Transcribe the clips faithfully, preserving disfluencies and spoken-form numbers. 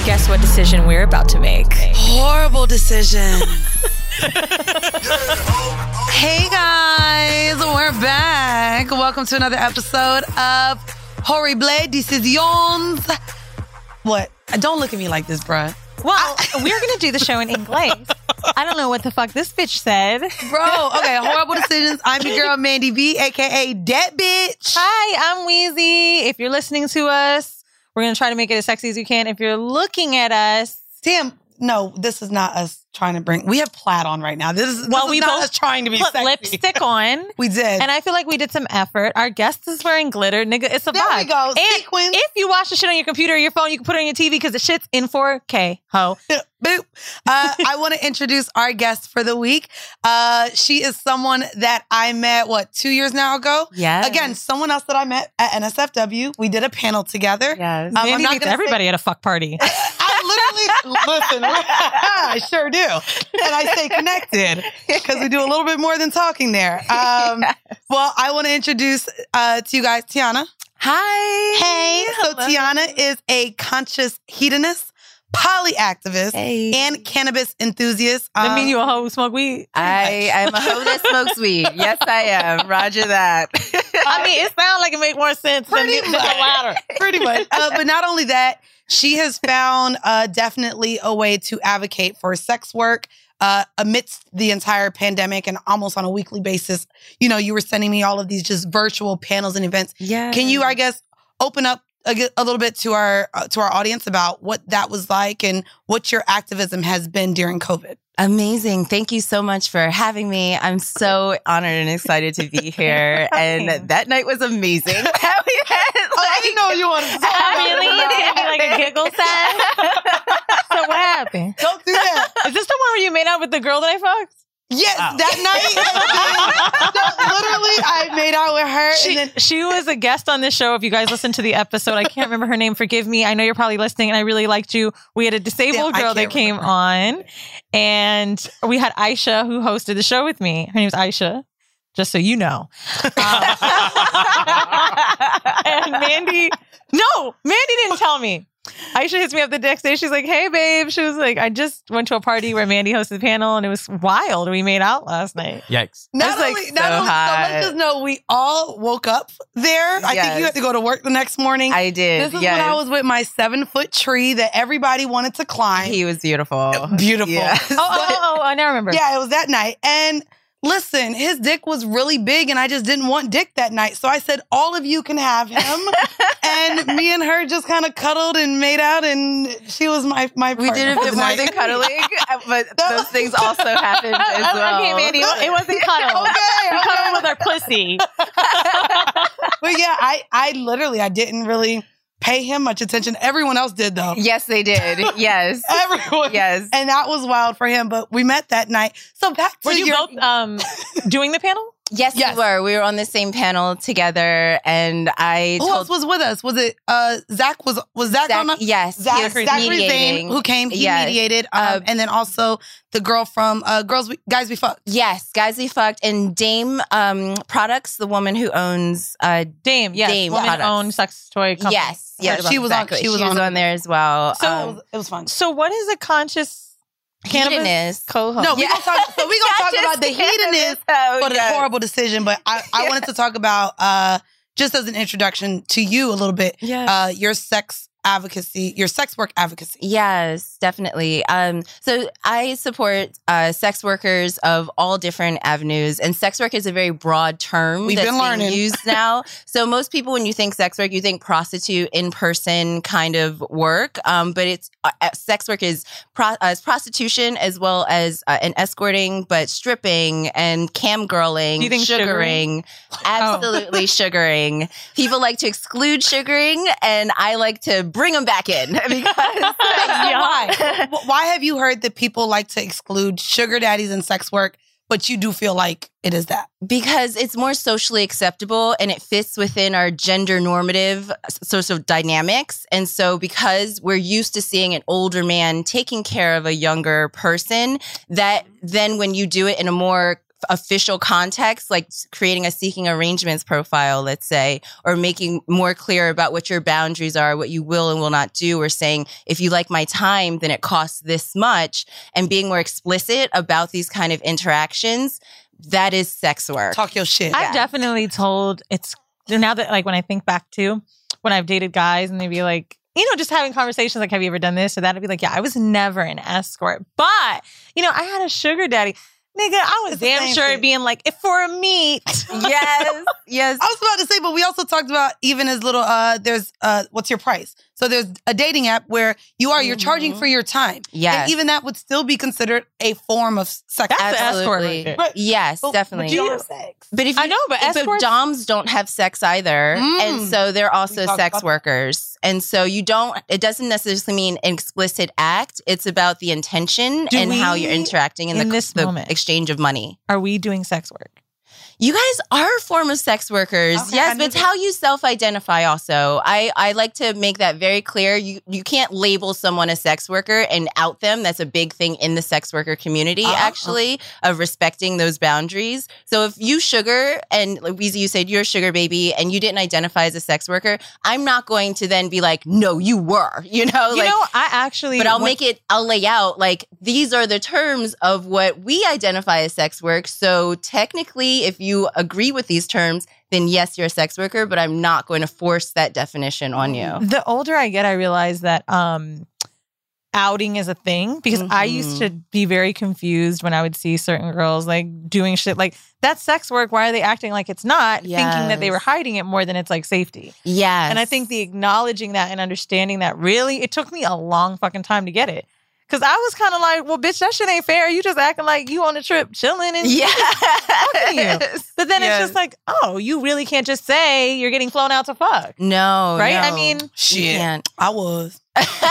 Guess what decision we're about to make? Horrible decision. Hey guys, we're back. Welcome to another episode of Horrible Decisions. What? Don't look at me like this, bruh. Well, we're going to do the show in English. I don't know what the fuck this bitch said. Bro, okay, Horrible Decisions. I'm your girl, Mandy B, a k a. Dat Bitch. Hi, I'm Wheezy. If you're listening to us, we're going to try to make it as sexy as you can. If you're looking at us... Damn, no, this is not us trying to bring... We have plaid on right now. This is, well, this we is not both us trying to be put sexy. lipstick on. We did. And I feel like we did some effort. Our guest is wearing glitter. Nigga, it's a there vibe. we go. And Sequins. if you watch the shit on your computer or your phone, you can put it on your T V because the shit's in four K. Ho. Boop. Uh, I want to introduce our guest for the week. Uh, she is someone that I met, what, two years now ago? Yes. Again, someone else that I met at N S F W. We did a panel together. Yes. Um, Mandy I'm not meets gonna everybody say- at a fuck party. I literally, listen, I sure do. And I stay connected because we do a little bit more than talking there. Um, Yes. Well, I want to introduce uh, to you guys Tiana. Hi. Hey. So Hello. Tiana is a conscious hedonist, polyactivist, Hey. and cannabis enthusiast. That Um, mean you a hoe who smoke weed? I am a hoe that smokes weed. Yes, I am. Roger that. I mean, it sounds like it makes more sense than Pretty the, the much. latter. Pretty much. Uh, but not only that, she has found uh, definitely a way to advocate for sex work uh, amidst the entire pandemic and almost on a weekly basis. You know, you were sending me all of these just virtual panels and events. Yeah. Can you, I guess, open up a, g- a little bit to our uh, to our audience about what that was like and what your activism has been during COVID? Amazing. Thank you so much for having me. I'm so honored and excited to be here. And that night was amazing. We had, like, Oh, I didn't know you wanted to talk Oh, about really? it. You gave me like a giggle sound? So what happened? Don't do that. Is this the one where you made out with the girl that I fucked? Yes, Oh. that night. No, literally, I made out with her. She, and then she was a guest on this show. If you guys listen to the episode, I can't remember her name. Forgive me. I know you're probably listening and I really liked you. We had a disabled Damn, I girl that can't came remember. on and we had Aisha who hosted the show with me. Her name's Aisha, just so you know. Um, and Mandy, no, Mandy didn't tell me. Aisha hits me up the next day. She's like, hey, babe. She was like, I just went to a party where Mandy hosted the panel and it was wild. We made out last night. Yikes. not That's, like, only, so not only, so hot. let's just know we all woke up there. I think Yes. you had to go to work the next morning. I did. This is yes. when I was with my seven foot tree that everybody wanted to climb. He was beautiful. Beautiful. Yeah. Oh, oh, oh, oh, I now remember. Yeah, it was that night. And listen, his dick was really big and I just didn't want dick that night. So I said, all of you can have him. And me and her just kind of cuddled and made out and she was my, my We partner did a for bit the more night. than cuddling, but those things also happened as well. Okay, Mandy, it wasn't cuddle. Okay, We okay. cuddled with our pussy. But yeah, I, I literally, I didn't really pay him much attention. Everyone else did though. Yes, they did. Yes. Everyone. Yes. And that was wild for him. But we met that night. So back to Were you your... both um, doing the panel? Yes, Yes. we were. We were on the same panel together, and I Who told else was with us? Was it uh, Zach? Was was Zach, Zach, on the... yes, he Zach, was Zachary Zane, mediating. who came, he Yes. mediated. Um, Uh, and then also the girl from uh, Girls We, Guys We Fucked. Yes, guys, we fucked. And Dame um, Products, the woman who owns. Uh, Dame, yes. Dame Woman products. owned sex toy company. yes, yes, she was on- exactly. she was on- there as well. So- It um, was, it was fun. So what is a conscious cannabis hedonist. co-host? No, we Yeah. gonna talk. So we gonna talk Not about the just cannabis, hedonist though, for the yes. horrible decision. But I, I wanted to talk about uh, just as an introduction to you a little bit. Yes. Uh, your sex advocacy, your sex work advocacy. Yes, definitely. Um, so I support uh, sex workers of all different avenues, and sex work is a very broad term We've that's been being learning. used now. So most people, when you think sex work, you think prostitute, in person kind of work, um, but it's uh, sex work is pro- uh, it's prostitution as well as uh, an escorting, but stripping and cam girling, Do you think sugaring, absolutely sugaring. People like to exclude sugaring, and I like to bring them back in because Why? Why have you heard that people like to exclude sugar daddies and sex work, but you do feel like it is that? Because it's more socially acceptable and it fits within our gender normative sort of dynamics. And so because we're used to seeing an older man taking care of a younger person, that then when you do it in a more official context, like creating a seeking arrangements profile, let's say, or making more clear about what your boundaries are, what you will and will not do, or saying, if you like my time, then it costs this much, and being more explicit about these kind of interactions, that is sex work. Talk your shit. I've definitely told it's now that like when I think back to when I've dated guys and they'd be like, you know, just having conversations like, have you ever done this or that? I'd be like, yeah, I was never an escort, but you know, I had a sugar daddy. Nigga, I was It's the damn same sure thing. being like, if for a meat. Yes, yes. I was about to say, but we also talked about even as little, uh, there's, uh, what's your price? So there's a dating app where you are, you're Mhm. charging for your time. Yes. And even that would still be considered a form of sex. That's the escort Absolutely. right there. Right. Yes, But- definitely. But you don't have sex. But if you, I know, but but escorts- doms don't have sex either, Mm. and so they're also We talked sex about that. workers. And so you don't. It doesn't necessarily mean an explicit act. It's about the intention Do and how we, you're interacting in, in the, this the moment- exchange of money. Are we doing sex work? You guys are a form of sex workers. Okay, I Yes, knew but it's that. how you self-identify also. I, I like to make that very clear. You you can't label someone a sex worker and out them. That's a big thing in the sex worker community, Uh-uh. actually, of respecting those boundaries. So if you sugar, and like Weezy, you said you're a sugar baby and you didn't identify as a sex worker, I'm not going to then be like, no, you were, you know? You like, know, I actually. but I'll when- make it, I'll lay out like these are the terms of what we identify as sex work. So technically, if you agree with these terms, then yes, you're a sex worker, but I'm not going to force that definition on you. The older I get, I realize that um, outing is a thing because I used to be very confused when I would see certain girls like doing shit like that's sex work. Why are they acting like it's not? Thinking that they Yes. were hiding it more than it's like safety. Yes. And I think the acknowledging that and understanding that really, it took me a long fucking time to get it. Cause I was kind of like, well, bitch, that shit ain't fair. You just acting like you on a trip chilling and yeah. Yes. But then Yes. it's just like, oh, you really can't just say you're getting flown out to fuck. No. Right? I no. mean, You Shit. can't. I was.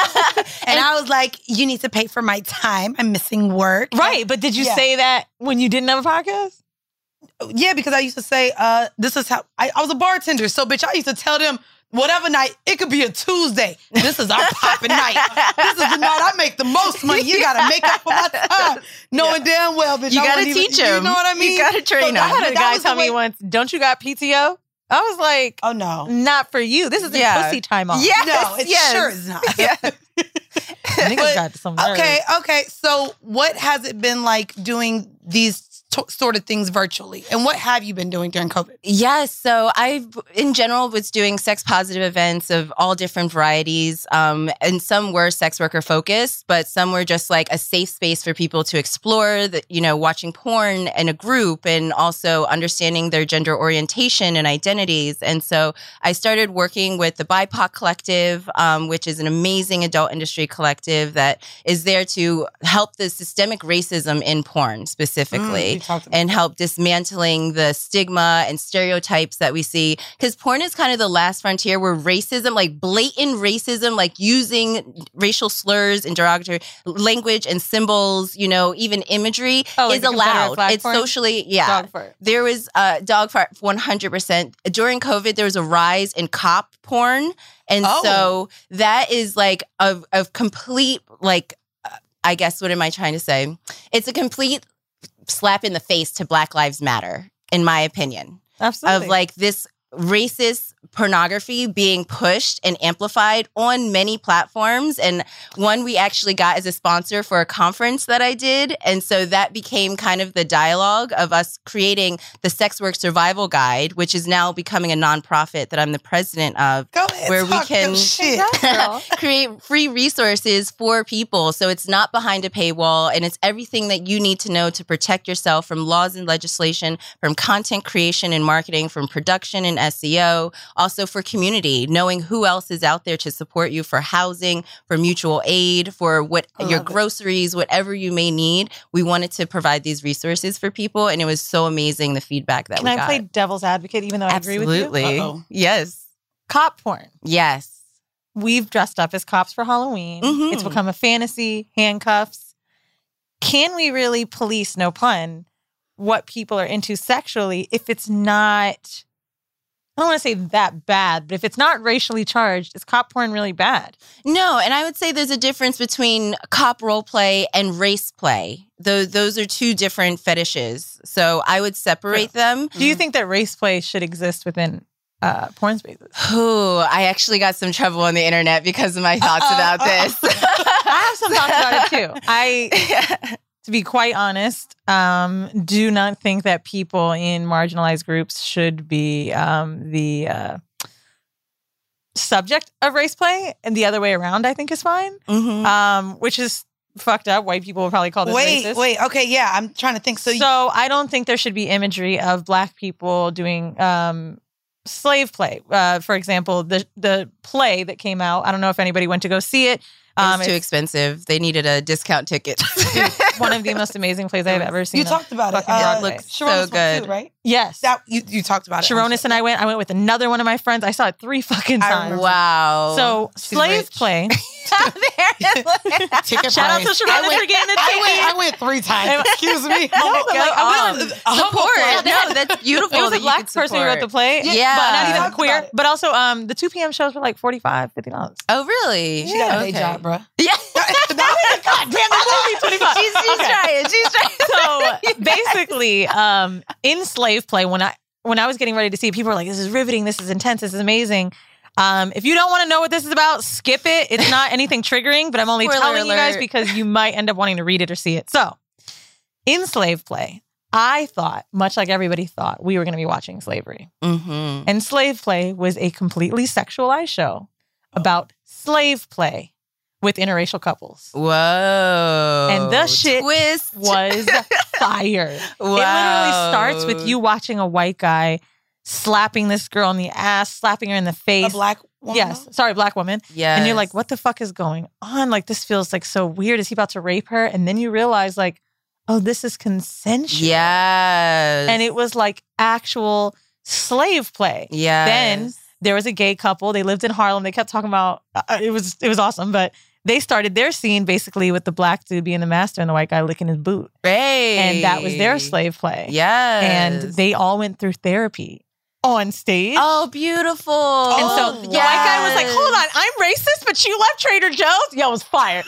And I was like, you need to pay for my time. I'm missing work. Right. But did you Yeah. say that when you didn't have a podcast? Yeah, because I used to say, uh, this is how I, I was a bartender. So, bitch, I used to tell them whatever night, it could be a Tuesday. This is our popping night. This is the night I make the most money. You got to make up for my time. Knowing damn well, bitch. You I gotta wouldn't even- teach him. You know what I mean? You gotta train So him. I had that a guy was the tell me way- once, don't you got P T O? I was like, Oh, no. not for you. This is a Yeah. pussy time off. Yes, No, it yes. sure is not. Yeah. Niggas But- got some nerve. Okay, okay. So, what has it been like doing these t- sort of things virtually? And what have you been doing during COVID? Yes. So I, in general, was doing sex positive events of all different varieties. Um, and some were sex worker focused, but some were just like a safe space for people to explore that, you know, watching porn in a group and also understanding their gender orientation and identities. And so I started working with the B I P O C Collective, um, which is an amazing adult industry collective that is there to help the systemic racism in porn specifically. Mm, we talked about And help dismantling the stigma and stereotypes that we see. Because porn is kind of the last frontier where racism, like blatant racism, like using racial slurs and derogatory language and symbols, you know, even imagery Oh, like is the Confederate allowed. flag It's porn? socially, yeah. Dog fart. There was uh, dog fart one hundred percent. During COVID, there was a rise in cop porn. And Oh. so that is like a, a complete, like, uh, I guess, what am I trying to say? It's a complete slap in the face to Black Lives Matter, in my opinion, Absolutely. of like this racist pornography being pushed and amplified on many platforms. And one we actually got as a sponsor for a conference that I did. And so that became kind of the dialogue of us creating the Sex Work Survival Guide, which is now becoming a nonprofit that I'm the president of. Go ahead, where we talk can- them shit. Girl. Create free resources for people. So it's not behind a paywall and it's everything that you need to know to protect yourself from laws and legislation, from content creation and marketing, from production and S E O, also for community, knowing who else is out there to support you for housing, for mutual aid, for what I your love it. groceries, whatever you may need. We wanted to provide these resources for people and it was so amazing the feedback that Can we I got. play devil's advocate even though I agree with you? Absolutely. Uh-oh. Yes. Cop porn. Yes. We've dressed up as cops for Halloween. Mhm. It's become a fantasy, handcuffs. Can we really police, no pun, what people are into sexually if it's not I don't want to say that bad, but if it's not racially charged, is cop porn really bad? No, and I would say there's a difference between cop role play and race play. Those those are two different fetishes. So I would separate them. Do you think that race play should exist within uh, porn spaces? Ooh, I actually got some trouble on the internet because of my thoughts Uh-oh, about this. I have some thoughts about it too. I, to be quite honest, um, do not think that people in marginalized groups should be um, the uh, subject of race play, and the other way around, I think, is fine. Mhm. Um, which is fucked up. White people will probably call this Wait, racist. wait. Okay, yeah. I'm trying to think. So, So, you, I don't think there should be imagery of Black people doing um, slave play. Uh, for example, the the play that came out. I don't know if anybody went to go see it. Um, it's too it's expensive. They needed a discount ticket. one of the most amazing plays I've ever seen. you talked about it. fucking Uh, Broadway. looks Sharonis so went good. too, right? Yes. That you, you talked about it. Sharonis and I went. I went with another one of my friends. I saw it three fucking I times. remember. Wow. So She's slave rich. play. Ticket Shout out to price. Sharonis I went, for getting the I ticket. went, I went three times. Excuse me. No, but like, I went Um, with a humble support. play. No, that's beautiful. It was that a you Black could person who wrote the support. play. Yeah. But not even Talked queer. about it. But also, um, the two p.m. shows were like forty-five dollars, fifty dollars. Oh, really? She got a day Okay. job, bro. Yeah. God damn, the movie twenty-five. She's, she's Okay. trying. She's trying. So basically, um, in slave play, when I when I was getting ready to see it, people were like, "This is riveting. This is intense. This is amazing." Um, if you don't want to know what this is about, skip it. It's not anything triggering, but I'm only Spoiler telling you guys alert. because you might end up wanting to read it or see it. So, in slave play, I thought, much like everybody thought, we were going to be watching slavery. Mm-hmm. And slave play was a completely sexualized show about slave play with interracial couples. Whoa. And the shit Twist. Was fire. Wow. It literally starts with you watching a white guy slapping this girl in the ass, slapping her in the A face. black woman. Yes, sorry, black woman. Yes. And you're like, what the fuck is going on? Like, this feels like so weird. Is he about to rape her? And then you realize, like, oh, this is consensual. Yes. And it was like actual slave play. Yes. Then there was a gay couple. They lived in Harlem. They kept talking about uh, it was it was awesome, but they started their scene basically with the black dude being the master and the white guy licking his boot. Great. And that was their slave play. Yes. And they all went through therapy on stage. Oh, beautiful. and so Oh, the white guy was like, hold on, I'm racist, but you left Trader Joe's? Yo, it was fire.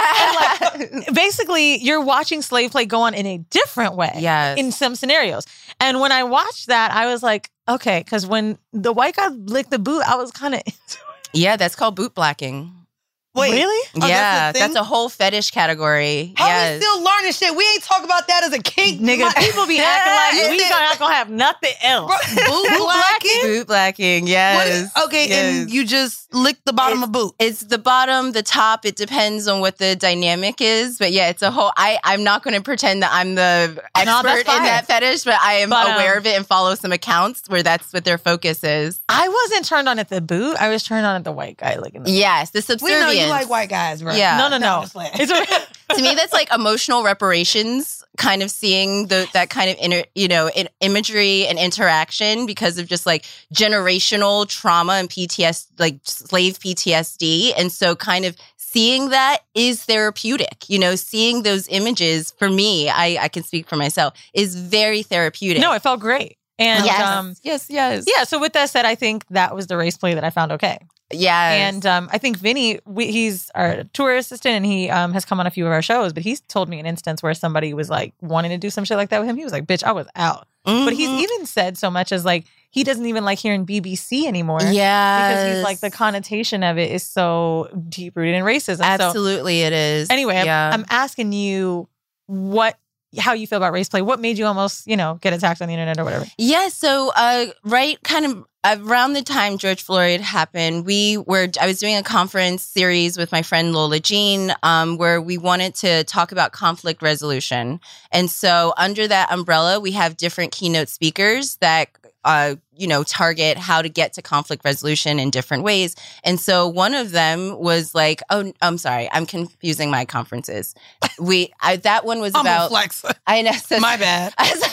Yeah. Basically, you're watching slave play go on in a different way. Yes. In some scenarios. And when I watched that, I was like, okay, because when the white guy licked the boot, I was kind of Yeah, that's called boot blacking. Wait. really? Oh, yeah, that's a thing? a whole fetish category. How yes. we still learning shit? We ain't talk about that as a kink. Nigga, My- people be acting like Is we it- not gonna have nothing else. Boot blacking? boot blacking? What Yes. is- okay, and Yes. you just lick the bottom of boot. It's the bottom, the top. It depends on what the dynamic is. But yeah, it's a whole. I, I'm not going to pretend that I'm the that's expert in fine. that fetish, but I am But, um, aware of it and follow some accounts where that's what their focus is. I wasn't turned on at the boot. I was turned on at the white guy licking the boot. Yes, the We subservience. know you like white guys, bro. Yeah. No, no, I'm no. just playing. It's a, To me, that's like emotional reparations. Kind of seeing the that kind of inner, you know, in, imagery and interaction because of just like generational trauma and P T S, like slave P T S D, and so kind of seeing that is therapeutic. You know, seeing those images for me, I, I can speak for myself, is very therapeutic. no, it felt great. And yes, um, yes, yes, yeah, so with that said, I think that was the race play that I found okay. yes. And um, I think Vinny, we, he's our tour assistant, and he um, has come on a few of our shows. But he's told me an instance where somebody was like wanting to do some shit like that with him. He was like, "Bitch, I was out." But he's Mhm. even said so much as like he doesn't even like hearing B B C anymore. Yes. because he's like the connotation of it is so deep rooted in racism. So Absolutely, it is. anyway, I'm- yeah. I'm asking you what, how you feel about race play. What made you almost, you know, get attacked on the internet or whatever? Yeah, so uh, right kind of around the time George Floyd happened, we were I was doing a conference series with my friend Lola Jean um, where we wanted to talk about conflict resolution. And so under that umbrella, we have different keynote speakers that uh, you know, target how to get to conflict resolution in different ways. And so one of them was like, oh, I'm sorry, I'm confusing my conferences. We I, that one was I'm about a flex. I know. So, My bad.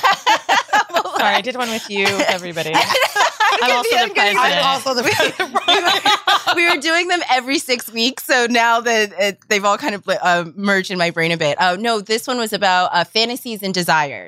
Sorry, I did one with you, with everybody. I'm also the president. I'm also the president. We were doing them every six weeks, so now that it, they've all kind of uh, merged in my brain a bit. Oh no, this one was about uh, fantasies and desires.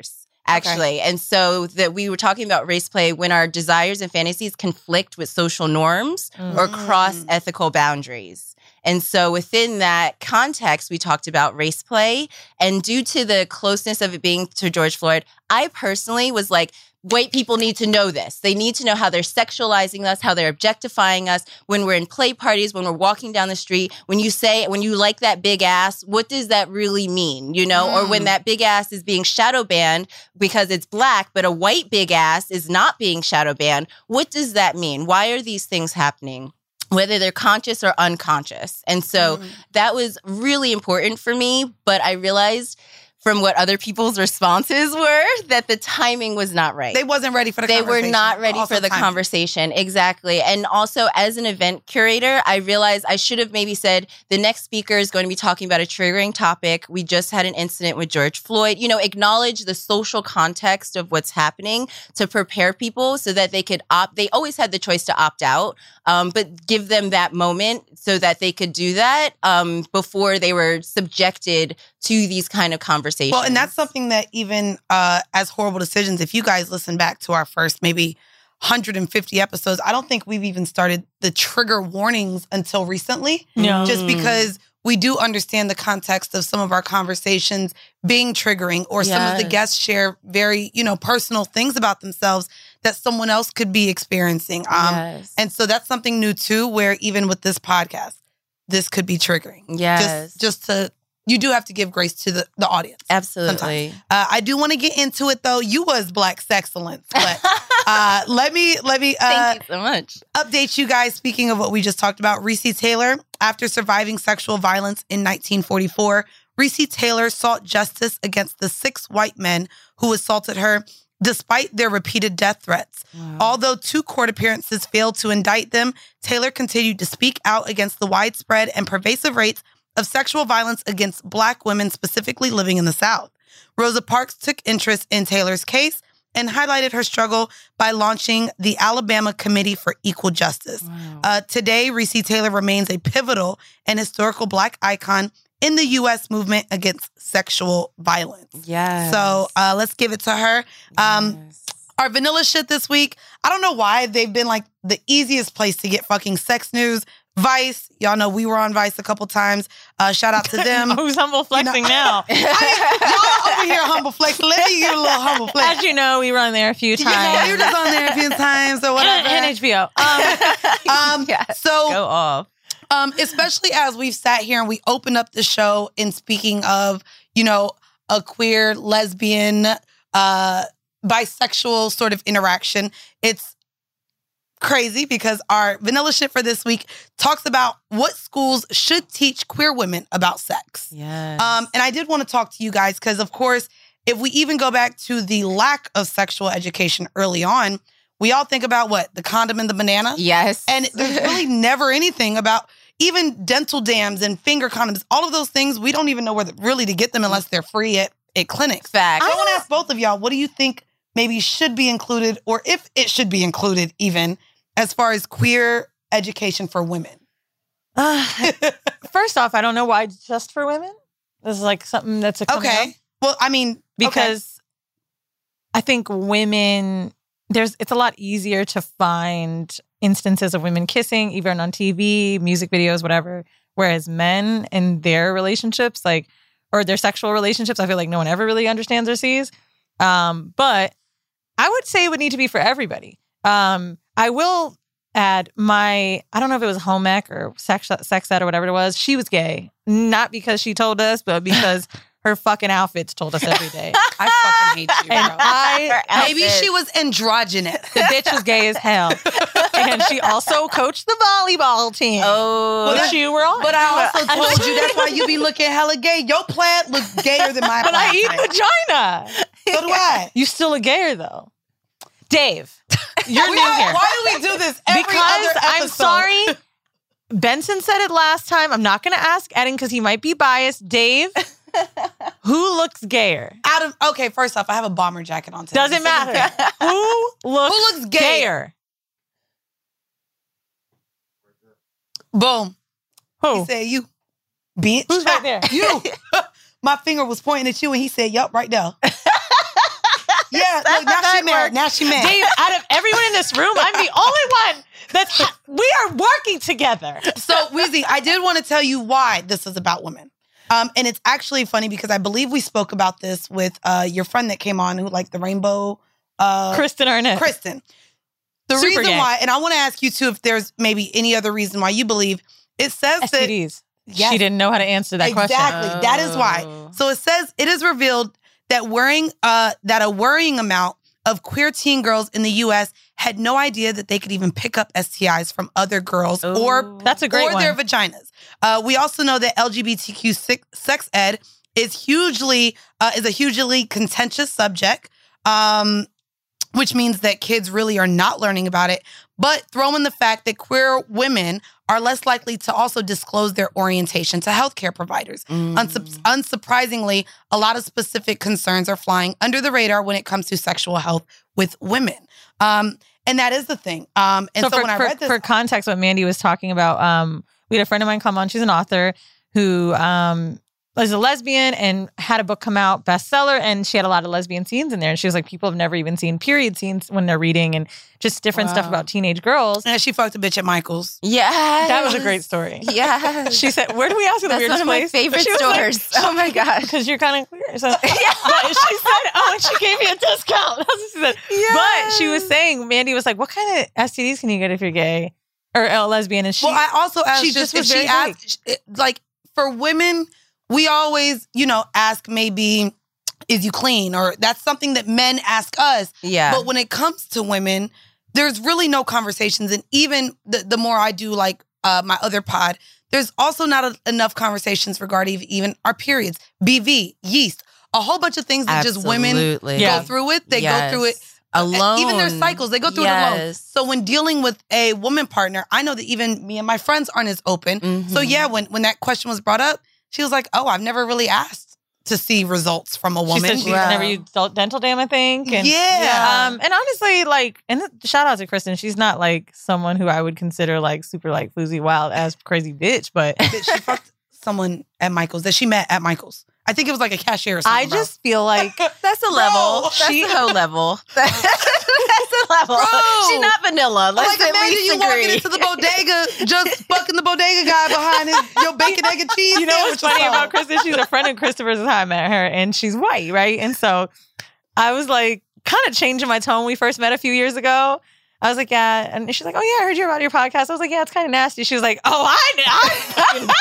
actually. Okay. And so that we were talking about race play when our desires and fantasies conflict with social norms mm. or cross ethical boundaries. And so within that context, we talked about race play. And due to the closeness of it being to George Floyd, I personally was like, white people need to know this. They need to know how they're sexualizing us, how they're objectifying us when we're in play parties, when we're walking down the street. When you say, when you like that big ass, what does that really mean? You know, mm. or when that big ass is being shadow banned because it's black, but a white big ass is not being shadow banned. What does that mean? Why are these things happening? Whether they're conscious or unconscious. And so mm. that was really important for me. But I realized from what other people's responses were that the timing was not right. They wasn't ready for the they conversation. They were not ready also for the timing. conversation. Exactly. And also as an event curator, I realized I should have maybe said the next speaker is going to be talking about a triggering topic. We just had an incident with George Floyd. You know, acknowledge the social context of what's happening to prepare people so that they could opt. They always had the choice to opt out, um, but give them that moment so that they could do that um, before they were subjected to these kind of conversations. Well, and that's something that even uh, as Horrible Decisions, if you guys listen back to our first maybe one hundred fifty episodes, I don't think we've even started the trigger warnings until recently. No. Just because we do understand the context of some of our conversations being triggering, or yes. some of the guests share very, you know, personal things about themselves that someone else could be experiencing. Um, yes. And so that's something new too, where even with this podcast, this could be triggering. Yes. Just, just to... You do have to give grace to the, the audience. Absolutely. Uh, I do want to get into it, though. You was Black Sexcellence. But uh, let me, let me uh, Thank you so much. update you guys. Speaking of what we just talked about, Recy Taylor, after surviving sexual violence in nineteen forty-four, Recy Taylor sought justice against the six white men who assaulted her, despite their repeated death threats. Wow. Although two court appearances failed to indict them, Taylor continued to speak out against the widespread and pervasive rates of sexual violence against Black women, specifically living in the South. Rosa Parks took interest in Taylor's case and highlighted her struggle by launching the Alabama Committee for Equal Justice. Wow. Uh, today, Recy Taylor remains a pivotal and historical Black icon in the U S movement against sexual violence. Yes. So uh, let's give it to her. Um, yes. Our vanilla shit this week, I don't know why they've been like the easiest place to get fucking sex news. Vice, y'all know we were on Vice a couple times. Uh, shout out to them. Who's humble flexing you know? now? I, y'all over here humble flexing. Let me give you a little humble flex. As you know, we were on there a few times. You know, you were just on there a few times or whatever. And H B O. Um, um, yes, so, go off. Um, especially as we've sat here and we opened up the show in speaking of, you know, a queer, lesbian, uh, bisexual sort of interaction. It's crazy because our vanilla shit for this week talks about what schools should teach queer women about sex. Yes. Um, and I did want to talk to you guys because, of course, if we even go back to the lack of sexual education early on, we all think about what? The condom and the banana? Yes. And there's really never anything about even dental dams and finger condoms. All of those things, we don't even know where the, really to get them unless they're free at, at clinics. Fact. I want to ask both of y'all, what do you think maybe should be included, or if it should be included even, as far as queer education for women? Uh, first off, I don't know why it's just for women. This is like something that's a coming okay. up. Well, I mean, because okay. I think women, there's it's a lot easier to find instances of women kissing, even on T V, music videos, whatever. Whereas men and their relationships, like, or their sexual relationships, I feel like no one ever really understands or sees. Um, but I would say it would need to be for everybody. Um, I will add my, I don't know if it was home ec or sex, sex ed or whatever it was. She was gay. Not because she told us, but because her fucking outfits told us every day. I fucking hate you, bro. And I, maybe she was androgynous. The bitch was gay as hell. And she also coached the volleyball team. Oh. Which you were on. But I also told you that's why you be looking hella gay. Your plaid looks gayer than my plaid. But I eat vagina. So do I. You still a gayer though. Dave, you're we new all, here. Why do we do this every because other episode? I'm sorry. Benson said it last time. I'm not going to ask Eden because he might be biased. Dave, who looks gayer? Out of okay, first off, I have a bomber jacket on today. Doesn't matter. who looks Who looks gayer? gayer? Boom. Who? He said you, bitch. Who's right there? You. My finger was pointing at you, and he said, "Yup, right there." Yeah, look, now she mad. Now she mad. Dave, out of everyone in this room, I'm the only one that's, ha- we are working together. So, Weezy, I did want to tell you why this is about women. Um, and it's actually funny because I believe we spoke about this with uh, your friend that came on who liked the rainbow. Uh, Kristen Arnett. Kristen. The Super reason gang. why, and I want to ask you too if there's maybe any other reason why you believe, it says S T that. Ds. Yes. She didn't know how to answer that Exactly. question. Exactly. That is why. So it says it is revealed that worrying, uh, that a worrying amount of queer teen girls in the U S had no idea that they could even pick up S T Is from other girls Ooh. or That's a great or one. their vaginas. Uh, we also know that L G B T Q sex ed is hugely uh, is a hugely contentious subject, um, which means that kids really are not learning about it. But throw in the fact that queer women are less likely to also disclose their orientation to healthcare providers. Mm. Unsup- unsurprisingly, a lot of specific concerns are flying under the radar when it comes to sexual health with women. Um, and that is the thing. Um, and so, so, for, when I for, read this, for context, what Mandy was talking about, um, we had a friend of mine come on. She's an author who um, is a lesbian and had a book come out, bestseller, and she had a lot of lesbian scenes in there. And she was like, people have never even seen period scenes when they're reading and just different stuff Wow. about teenage girls. and she fucked a bitch at Michael's. Yeah. That was a great story. Yeah. She said, where do we ask you the That's weirdest one of my place? favorite She was like, stores. Oh my gosh. because you're kind of queer. So, but she said, oh, and she gave me a discount. That's what she said. But she was saying, Mandy was like, what kind of S T Ds can you get if you're gay or a lesbian? And she, Well, I also asked she just, just was if she very asked, it- like, for women, we always, you know, ask maybe, is you clean? Or that's something that men ask us. Yeah. But when it comes to women, there's really no conversations. And even the, the more I do, like, uh, my other pod, there's also not a, enough conversations regarding even our periods, B V, yeast, a whole bunch of things that just women Absolutely. Yeah. go through it. They Yes. go through it. alone. Even their cycles, they go through it alone. Yes. So when dealing with a woman partner, I know that even me and my friends aren't as open. Mhm. So yeah, when when that question was brought up, she was like, "Oh, I've never really asked to see results from a she woman." said she Wow. never used del- dental dam, I think. And, Yeah. Um, and honestly, like, and th- shout out to Kristen. She's not like someone who I would consider like super like floozy, wild ass crazy bitch, but that she fucked someone at Michael's that she met at Michael's. I think it was like a cashier or something. I just feel like That's a level. That's she- a whole level. That's a level. Bro. She's not vanilla. bro. Let's Like at imagine least you agree. walking into the bodega, just fucking the bodega guy behind his your bacon, egg, and cheese. you know what's sandwich or funny about something. Kristen? She's a friend of Christopher's is how I met her, and she's white, right? And so I was like kind of changing my tone when we first met a few years ago. I was like, yeah. And she's like, oh, yeah, I heard you about your podcast. I was like, yeah, it's kind of nasty. She was like, oh, I know.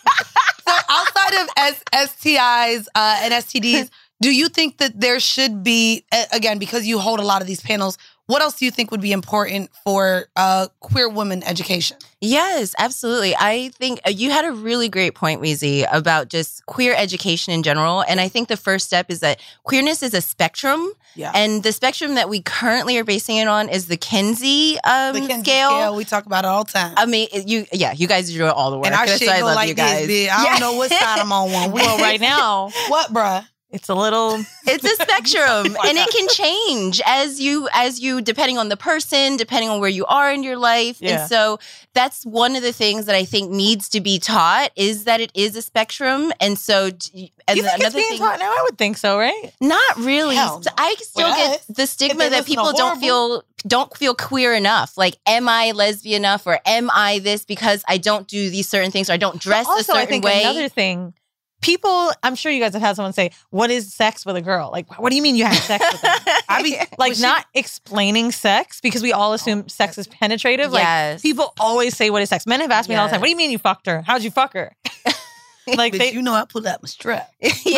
So outside of S- STIs uh, and S T Ds, do you think that there should be, a- again, because you hold a lot of these panels, what else do you think would be important for uh, queer women education? Yes, absolutely. I think uh, you had a really great point, Weezy, about just queer education in general. And I think the first step is that queerness is a spectrum. Yeah. And the spectrum that we currently are basing it on is the Kinsey, um, The Kinsey scale. scale, we talk about it all the time. I mean, you, yeah, you guys do all the work. and our That's shit why I go love like you guys. this, bitch. I Yeah. don't know what side I'm on one. Well, right now, What, bruh? it's a little. It's a spectrum, and it can change as you, as you, depending on the person, depending on where you are in your life. Yeah. And so that's one of the things that I think needs to be taught is that it is a spectrum. And so, d- and You think it's another being thing, taught now? I would think so, right? not really. Hell no. I still With get us, the stigma they that listen to people don't horrible- feel don't feel queer enough. Like, am I lesbian enough, or am I this because I don't do these certain things, or I don't dress But also, a I certain think way? another thing, people, I'm sure you guys have had someone say, what is sex with a girl? Like, what do you mean you have sex with them? I be Like, was she- not explaining sex because we all assume sex is penetrative. Like, Yes. people always say, what is sex? Men have asked me all the time, Yes. what do you mean you fucked her? How'd you fuck her? Like, Bitch, they, you know I pulled out my strap.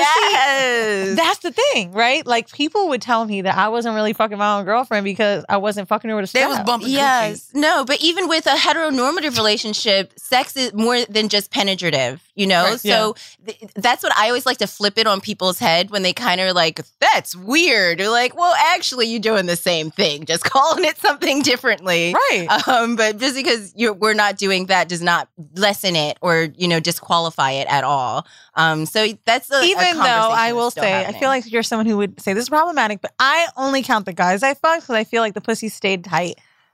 Yes. that's the thing, right? Like, people would tell me that I wasn't really fucking my own girlfriend because I wasn't fucking her with a They strap. was bumping coochie. Yes. No, but even with a heteronormative relationship, sex is more than just penetrative, you know? Right. So th- that's what I always like to flip it on people's head when they kind of like, that's weird. You're like, well, actually, you're doing the same thing, just calling it something differently. Right. Um, but just because you're, we're not doing that does not lessen it or, you know, disqualify it at all. Um, so that's a, a Even though conversation I that's will still say, I happening. feel like you're someone who would say this is problematic, but I only count the guys I fucked because I feel like the pussy stayed tight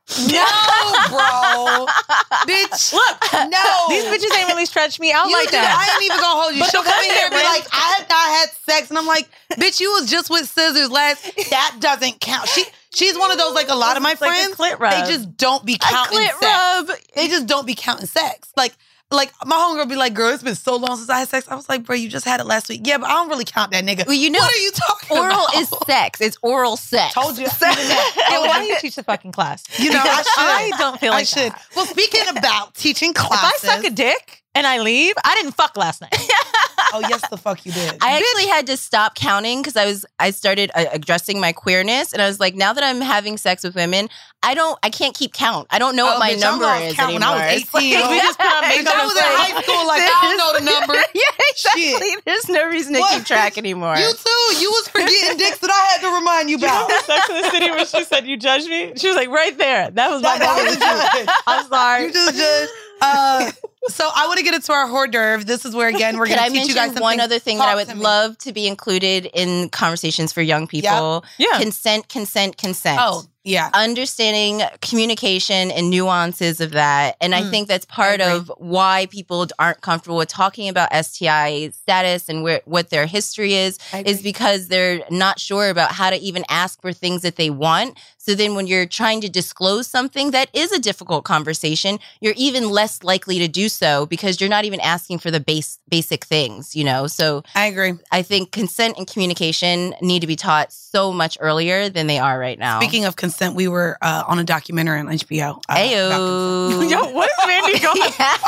No, bro. Bitch. Look, no. these bitches ain't really stretched me out You like do- that. I ain't even gonna hold you. But She'll the come in here and be content, like, I have not had sex. And I'm like, bitch, you was just with scissors last. That doesn't count. She She's one of those, like a lot of my It's like a friends, clit rub. they just don't be counting clit sex. rub. They just don't be counting sex. Like, like my homegirl be like, girl, it's been so long since I had sex. I was like, bro, you just had it last week. Yeah, but I don't really count that nigga. Well, you know, what are you talking Oral about? is sex. It's oral sex. Told you. Yeah, well, why don't you teach the fucking class? You know, I should. I don't feel I like should. that. Well, speaking about teaching If I classes. suck a dick and I leave, I didn't fuck last night. Oh, yes, the fuck you did. I actually had to stop counting because I was I started uh, addressing my queerness, and I was like, now that I'm having sex with women, I don't I can't keep count. I don't know Oh, what my bitch, I number lost is count when I was anymore. It's like- eighteen. We just put on Bitch, makeup I and was in say, high school, like, I don't know the number. yeah, exactly. Shit. There's no reason to What? keep track anymore. You too. You was forgetting dicks that I had to remind you about. Sex in the City where she said, you judged me? She was like, right there. That was my That- that moment. was the judge. I'm sorry. You just judged. Uh, so I want to get into our hors d'oeuvre. This is where, again, we're Could going I to teach mention you guys something. one other thing that Talk I would to me. love to be included in conversations for young people? Yeah. Consent, consent, consent. Oh, yeah. Understanding communication and nuances of that. And I Mm, think that's part agree. of why people aren't comfortable with talking about S T I status and where, what their history is, I agree. is because they're not sure about how to even ask for things that they want. So then when you're trying to disclose something that is a difficult conversation, you're even less likely to do so because you're not even asking for the base basic things, you know? So I agree. I think consent and communication need to be taught so much earlier than they are right now. Speaking of consent, we were uh, on a documentary on H B O. Uh, about consent. Ayo. Yo, what is Mandy going?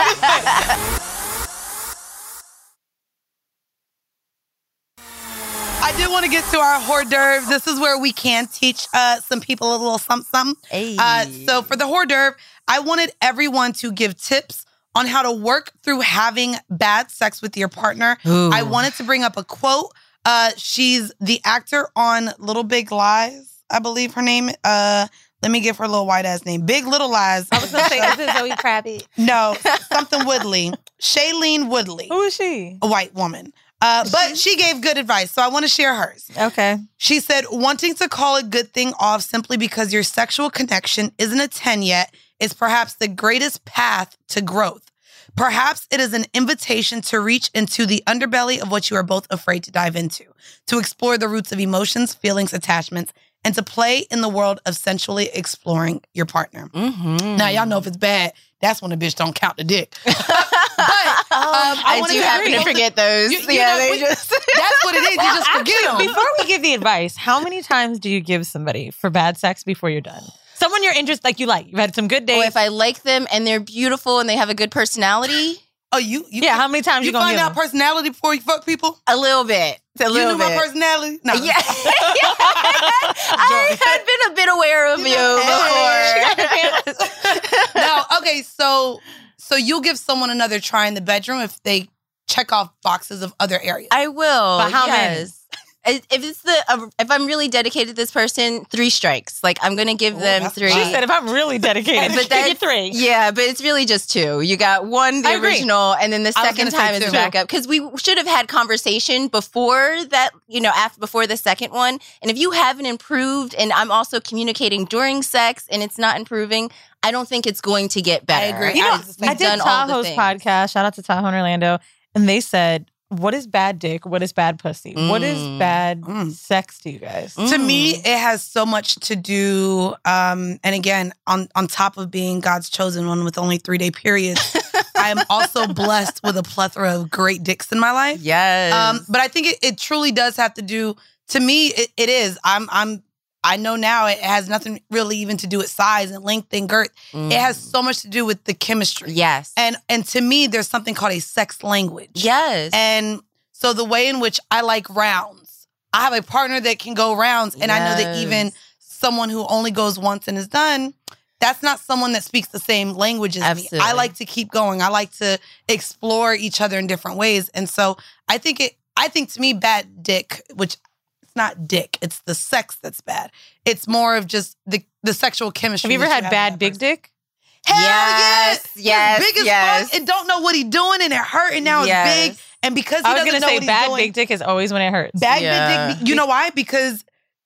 I did want to get to our hors d'oeuvre. This is where we can teach uh, some people a little something, something. Hey. Uh, so for the hors d'oeuvre, I wanted everyone to give tips on how to work through having bad sex with your partner. Ooh. I wanted to bring up a quote. Uh, she's the actor on Little Big Lies, I believe her name. Uh, let me give her a little white ass name. Big Little Lies. I was going to say, is it Zoe Kravitz? No, something Woodley. Shailene Woodley, Who is she? a white woman. Uh, but she gave good advice, so I want to share hers. Okay. She said, wanting to call a good thing off simply because your sexual connection isn't a ten yet is perhaps the greatest path to growth. Perhaps it is an invitation to reach into the underbelly of what you are both afraid to dive into, to explore the roots of emotions, feelings, attachments, and to play in the world of sensually exploring your partner. Mm-hmm. Now, y'all know if it's bad, that's when the bitch don't count the dick. but um, I, I wanna do say happen to both- forget those. You- you yeah, know, they we- just. That's what it is. You just forget them. Before we give the advice, how many times do you give somebody for bad sex before you're done? Someone you're interested, like you like. You've had some good Oh, dates. if I like them and they're beautiful and they have a good personality, Oh, you, you yeah, how many times you, you gonna find give out them? personality before you fuck people? a little bit. A You little knew bit. my personality? No. Yeah. I had been a bit aware of you before. No, okay, so so you'll give someone another try in the bedroom if they check off boxes of other areas. I will. But how many? yes. If it's the uh, if I'm really dedicated to this person, three strikes. Like I'm gonna give Oh, them that's three. She said, if I'm really dedicated, But but that- you three. Yeah, but it's really just two. You got one, the I agree. original, and then the I was second gonna say time is two. backup. Because we should have had conversation before that, you know, after before the second one. And if you haven't improved, and I'm also communicating during sex, and it's not improving, I don't think it's going to get better. agree. You know, I was just I like, did done all the Tahoe's things. podcast. Shout out to Tahoe in Orlando. And they said, what is bad dick? What is bad pussy? What is Mm. bad Mm. sex to you guys? Mm. To me, it has so much to do. Um, and again, on, on top of being God's chosen one with only three day periods, I am also blessed with a plethora of great dicks in my life. Yes. Um, but I think it, it truly does have to do. To me, it, it is. I'm. I'm. I know now it has nothing really even to do with size and length and girth. Mm. It has so much to do with the chemistry. Yes. And and to me, there's something called a sex language. yes. And so the way in which I like rounds, I have a partner that can go rounds, and I know that Yes. even someone who only goes once and is done, that's not someone that speaks the same language as me. Absolutely. I like to keep going. I like to explore each other in different ways. And so I think it, I think to me, bad dick, which it's not dick, it's the sex that's bad. It's more of just the, the sexual chemistry. Have you ever that had with bad that big person. dick? Hell Yes, yes. yes, It's big as yes. fuck and don't know what he's doing and it hurt and now Yes. it's big. And because he I was doesn't going to know say what he's bad doing, big dick is always when it hurts. bad Yeah. big dick, you know why? Because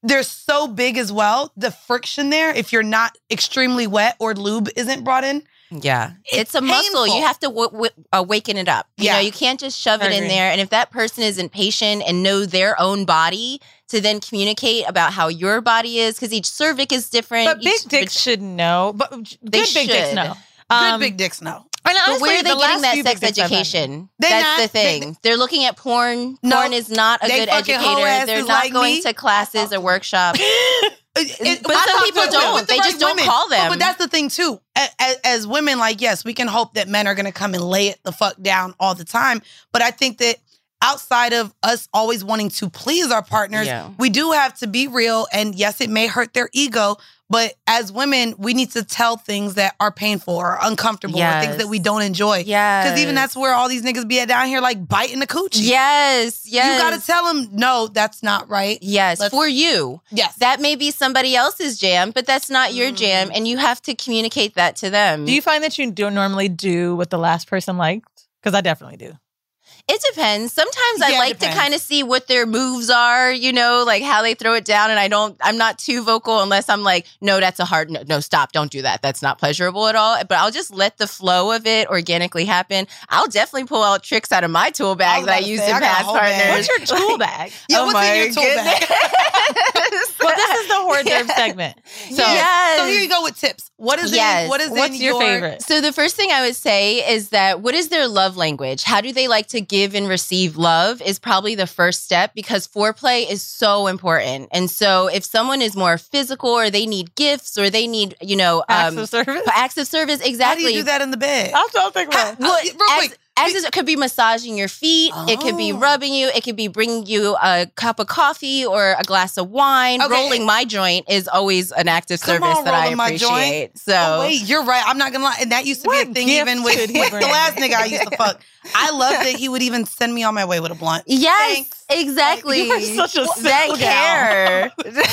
they're so big as well. The friction there, if you're not extremely wet or lube isn't brought in. Yeah. It's, It's a muscle. painful. You have to w- w- uh, waken it up. You Yeah. know, you can't just shove I it in agree. there. And if that person isn't patient and know their own body to then communicate about how your body is, because each cervix is different. But big each- dicks should know. But good They big dicks should. know. Good Um, big dicks, no. And But honestly, where are they the getting last that few sex big dicks I've had- education? They That's not. the thing. They, are looking at porn. No. Porn is not a They good fucking hoe educator. asses They're not like going me. to classes or workshops. It- it- But I some talk people to- don't. with the They just don't women. call them. But, but that's the thing too. As, as women, like, yes, we can hope that men are going to come and lay it the fuck down all the time. But I think that outside of us always wanting to please our partners, Yeah. we do have to be real. And yes, it may hurt their ego. But as women, we need to tell things that are painful or uncomfortable or things Yes. that we don't enjoy. Yeah. Because even that's where all these niggas be at down here, like biting the coochie. Yes. Yes. You got to tell them, no, that's not right. Yes, Let's- for you. Yes. That may be somebody else's jam, but that's not your jam, Mm. and you have to communicate that to them. Do you find that you don't normally do what the last person liked? Because I definitely do. It depends. Sometimes I Yeah, it like depends. to kind of see what their moves are, you know, like how they throw it down. And I don't, I'm not too vocal unless I'm like, no, that's a hard, no, no, stop, don't do that. That's not pleasurable at all. But I'll just let the flow of it organically happen. I'll definitely pull out tricks out of my tool I bag was that I about to used say, in I got a past whole bag. partners. What's your tool bag? Yeah, Oh what's my in your tool bag? goodness. Well, this is the hors d'oeuvre segment. So Yes. So here you go with tips. What is Yes. in, what is what's in your favorite? So the first thing I would say is that what is their love language? How do they like to give and receive love is probably the first step because foreplay is so important. And so if someone is more physical or they need gifts or they need, you know, Acts um, of service? acts of service, How do exactly. you do that in the bed? I'm trying to think How- about Well, Well, real as, quick. as is- it could be massaging your feet. It could be Oh. rubbing you. It could be bringing you a cup of coffee or a glass of wine. Okay. Rolling my joint is always an act of Come service on, that I rolling my joint. appreciate. So Oh, wait, you're right. I'm not gonna lie. And that used to be a What thing gift even with, could he with the bring? last nigga I used to fuck. I love that he would even send me on my way with a blunt. yes, Thanks. exactly. You are such a that simple care.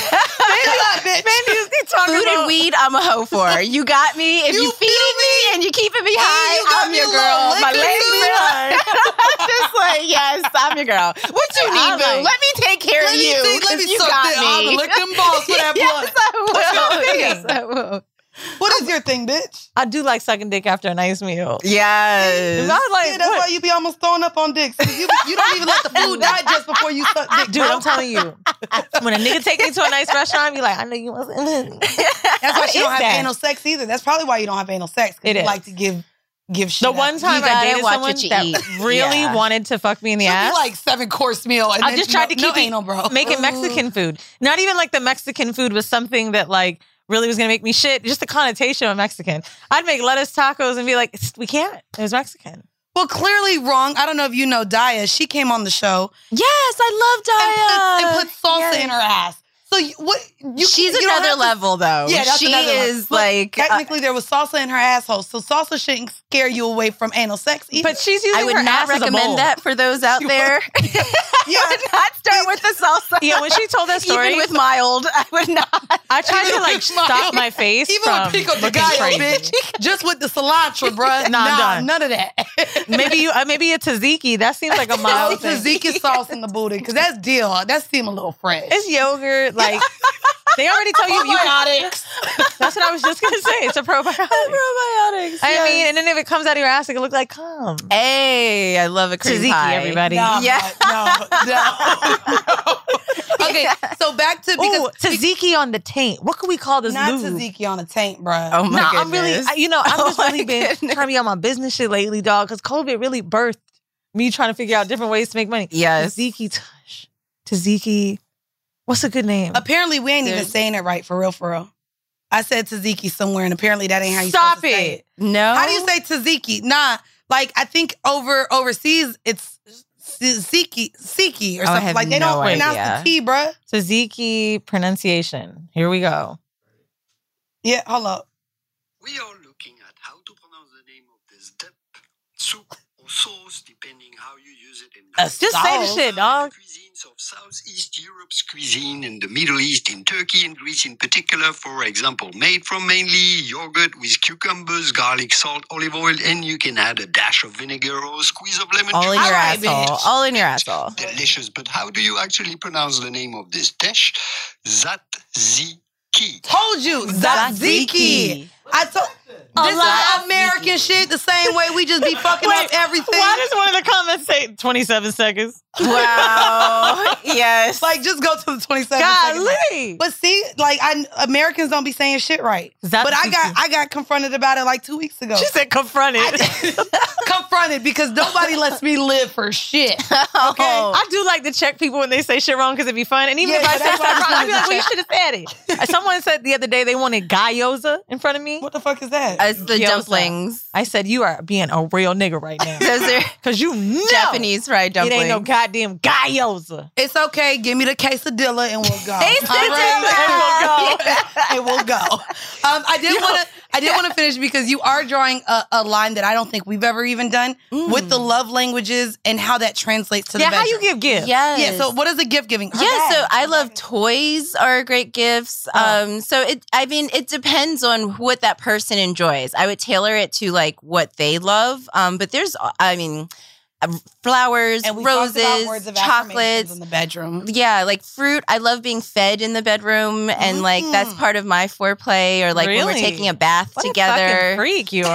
Shut up, bitch. talking Food and about- weed, I'm a hoe for. You got me. If you, You feeding feel me and you keeping me you high, got I'm me your a little girl. My liquor lady too. girl. Just like, yes, I'm your girl. What you I need, boo? like- Let me take care Let of me you. see- let 'cause me you suck got that. I'ma me. lick them balls for that yes, blunt. I will. What's your thing? Yes, I will. What is your thing, bitch? I do like sucking dick after a nice meal. Yes. I was like, Yeah, that's what- why you be almost throwing up on dicks. You, you don't even let the food digest before you suck dick. Dude, bro. I'm telling you, when a nigga take me to a nice restaurant, be like, I know you want some. That's why What she don't is have that? anal sex either. That's probably why you don't have anal sex. 'Cause It you is. like to give give shit. The out. one time I gotta dated watch someone what you that eat. really Yeah. wanted to fuck me in the It'd be ass. like seven course meal. And I then just tried to no, keep no it- anal, bro. making Mexican food. Not even like the Mexican food was something that like really was gonna make me shit. Just the connotation of Mexican. I'd make lettuce tacos and be like, we can't. It was Mexican. Well, clearly wrong. I don't know if you know Daya. She came on the show Yes, I love Daya. and put, and put salsa Yes. in her ass. So you, what? You, She's you don't another have to- level, though. Yeah, that's she another level. is Look, like. uh, technically there was salsa in her asshole, so salsa shouldn't scare you away from anal sex. Either. But she's using I would her not ass as a bowl. recommend that for those out You there. yeah, I would not start with the salsa. Yeah, when she told that story, Even with mild, I would not. I tried to Even like with stop mild- my face even from with pico de looking gallo, crazy. bitch, just with the cilantro, bruh. Nah, I'm nah, done. none of that. Maybe you, uh, maybe a tzatziki. That seems like a mild Put thing. tzatziki sauce in the booty, because that's deal. That seem a little fresh. It's yogurt. Like they already tell you. you Probiotics. that's what I was just gonna say. It's a probiotic. Probiotics. I mean, and then if it comes out of your ass, it can look like cum. hey, I love a cream Tzatziki, pie. everybody. Nah, Yeah. no, no, no. Okay, so back to because Ooh, tzatziki on the taint. What can we call this not lube? tzatziki on a taint, bruh. Oh my Nah, goodness. I'm really, I- you know, I've Oh just really my been goodness. trying to be on my business shit lately, dog, because COVID really birthed me trying to figure out different ways to make money. Yes. Tzatziki, tush, tzatziki. What's a good name? Apparently, we ain't even There's- saying it right for real, for real. I said tzatziki somewhere, and apparently that ain't how you Stop supposed to say it. No. How do you say tzatziki? Nah, like I think over overseas it's tzatziki, siki or Oh, I something. have Like they no don't pronounce idea. the T, bruh. Tzatziki pronunciation. Here we go. Yeah, hold up. We are looking at how to pronounce the name of this dip, soup, or sauce, depending how you use it. In Uh, just say the shit, dog. Cuisines of Southeast Europe's cuisine and the Middle East, in Turkey and Greece in particular, for example, made from mainly yogurt with cucumbers, garlic, salt, olive oil, and you can add a dash of vinegar or a squeeze of lemon All juice. in your All right, asshole. bitch. All in your asshole. Delicious, but how do you actually pronounce the name of this dish? Tzatziki. Told you, tzatziki. I told this is American shit. The same way we just be fucking Wait, up everything. Why does one of the comments say twenty-seven seconds? Wow. Yes. Like, just go to the twenty-seven seconds. Golly. But see, like, I Americans don't be saying shit right. Tzatziki. But I got I got confronted about it like two weeks ago. She said confronted. confronted because nobody lets me live for shit. Okay. Oh. I do like to check people when they say shit wrong because it'd be fun. And even Yeah, if I say that's why I something just wrong, I'd be wanted like, to well, you check. should have said it. Uh, Someone said the other day they wanted gyoza in front of me. What the fuck is that? It's the Gyoza. dumplings. I said, you are being a real nigga right now. Those are Because you know Japanese fried it dumplings. ain't no goddamn gyoza. It's okay. Give me the quesadilla and we'll go. Quesadilla! All right? and we'll go. Um, I did want to. I did want to finish because you are drawing a, a line that I don't think we've ever even done with the love languages and how that translates to the Yeah, how bedroom. you give gifts? Yes. Yeah. So what is a gift giving? Yeah, so I love toys are great gifts. Oh. Um, so it, I mean, it depends on what that person enjoys. I would tailor it to like what they love. Um, but there's, I mean, uh, flowers, and we talked about roses, words of affirmations chocolates. in the bedroom. Yeah, like fruit. I love being fed in the bedroom, and like that's Mm. part of my foreplay. Or like when we're Really? taking a bath What a together. fucking freak you are.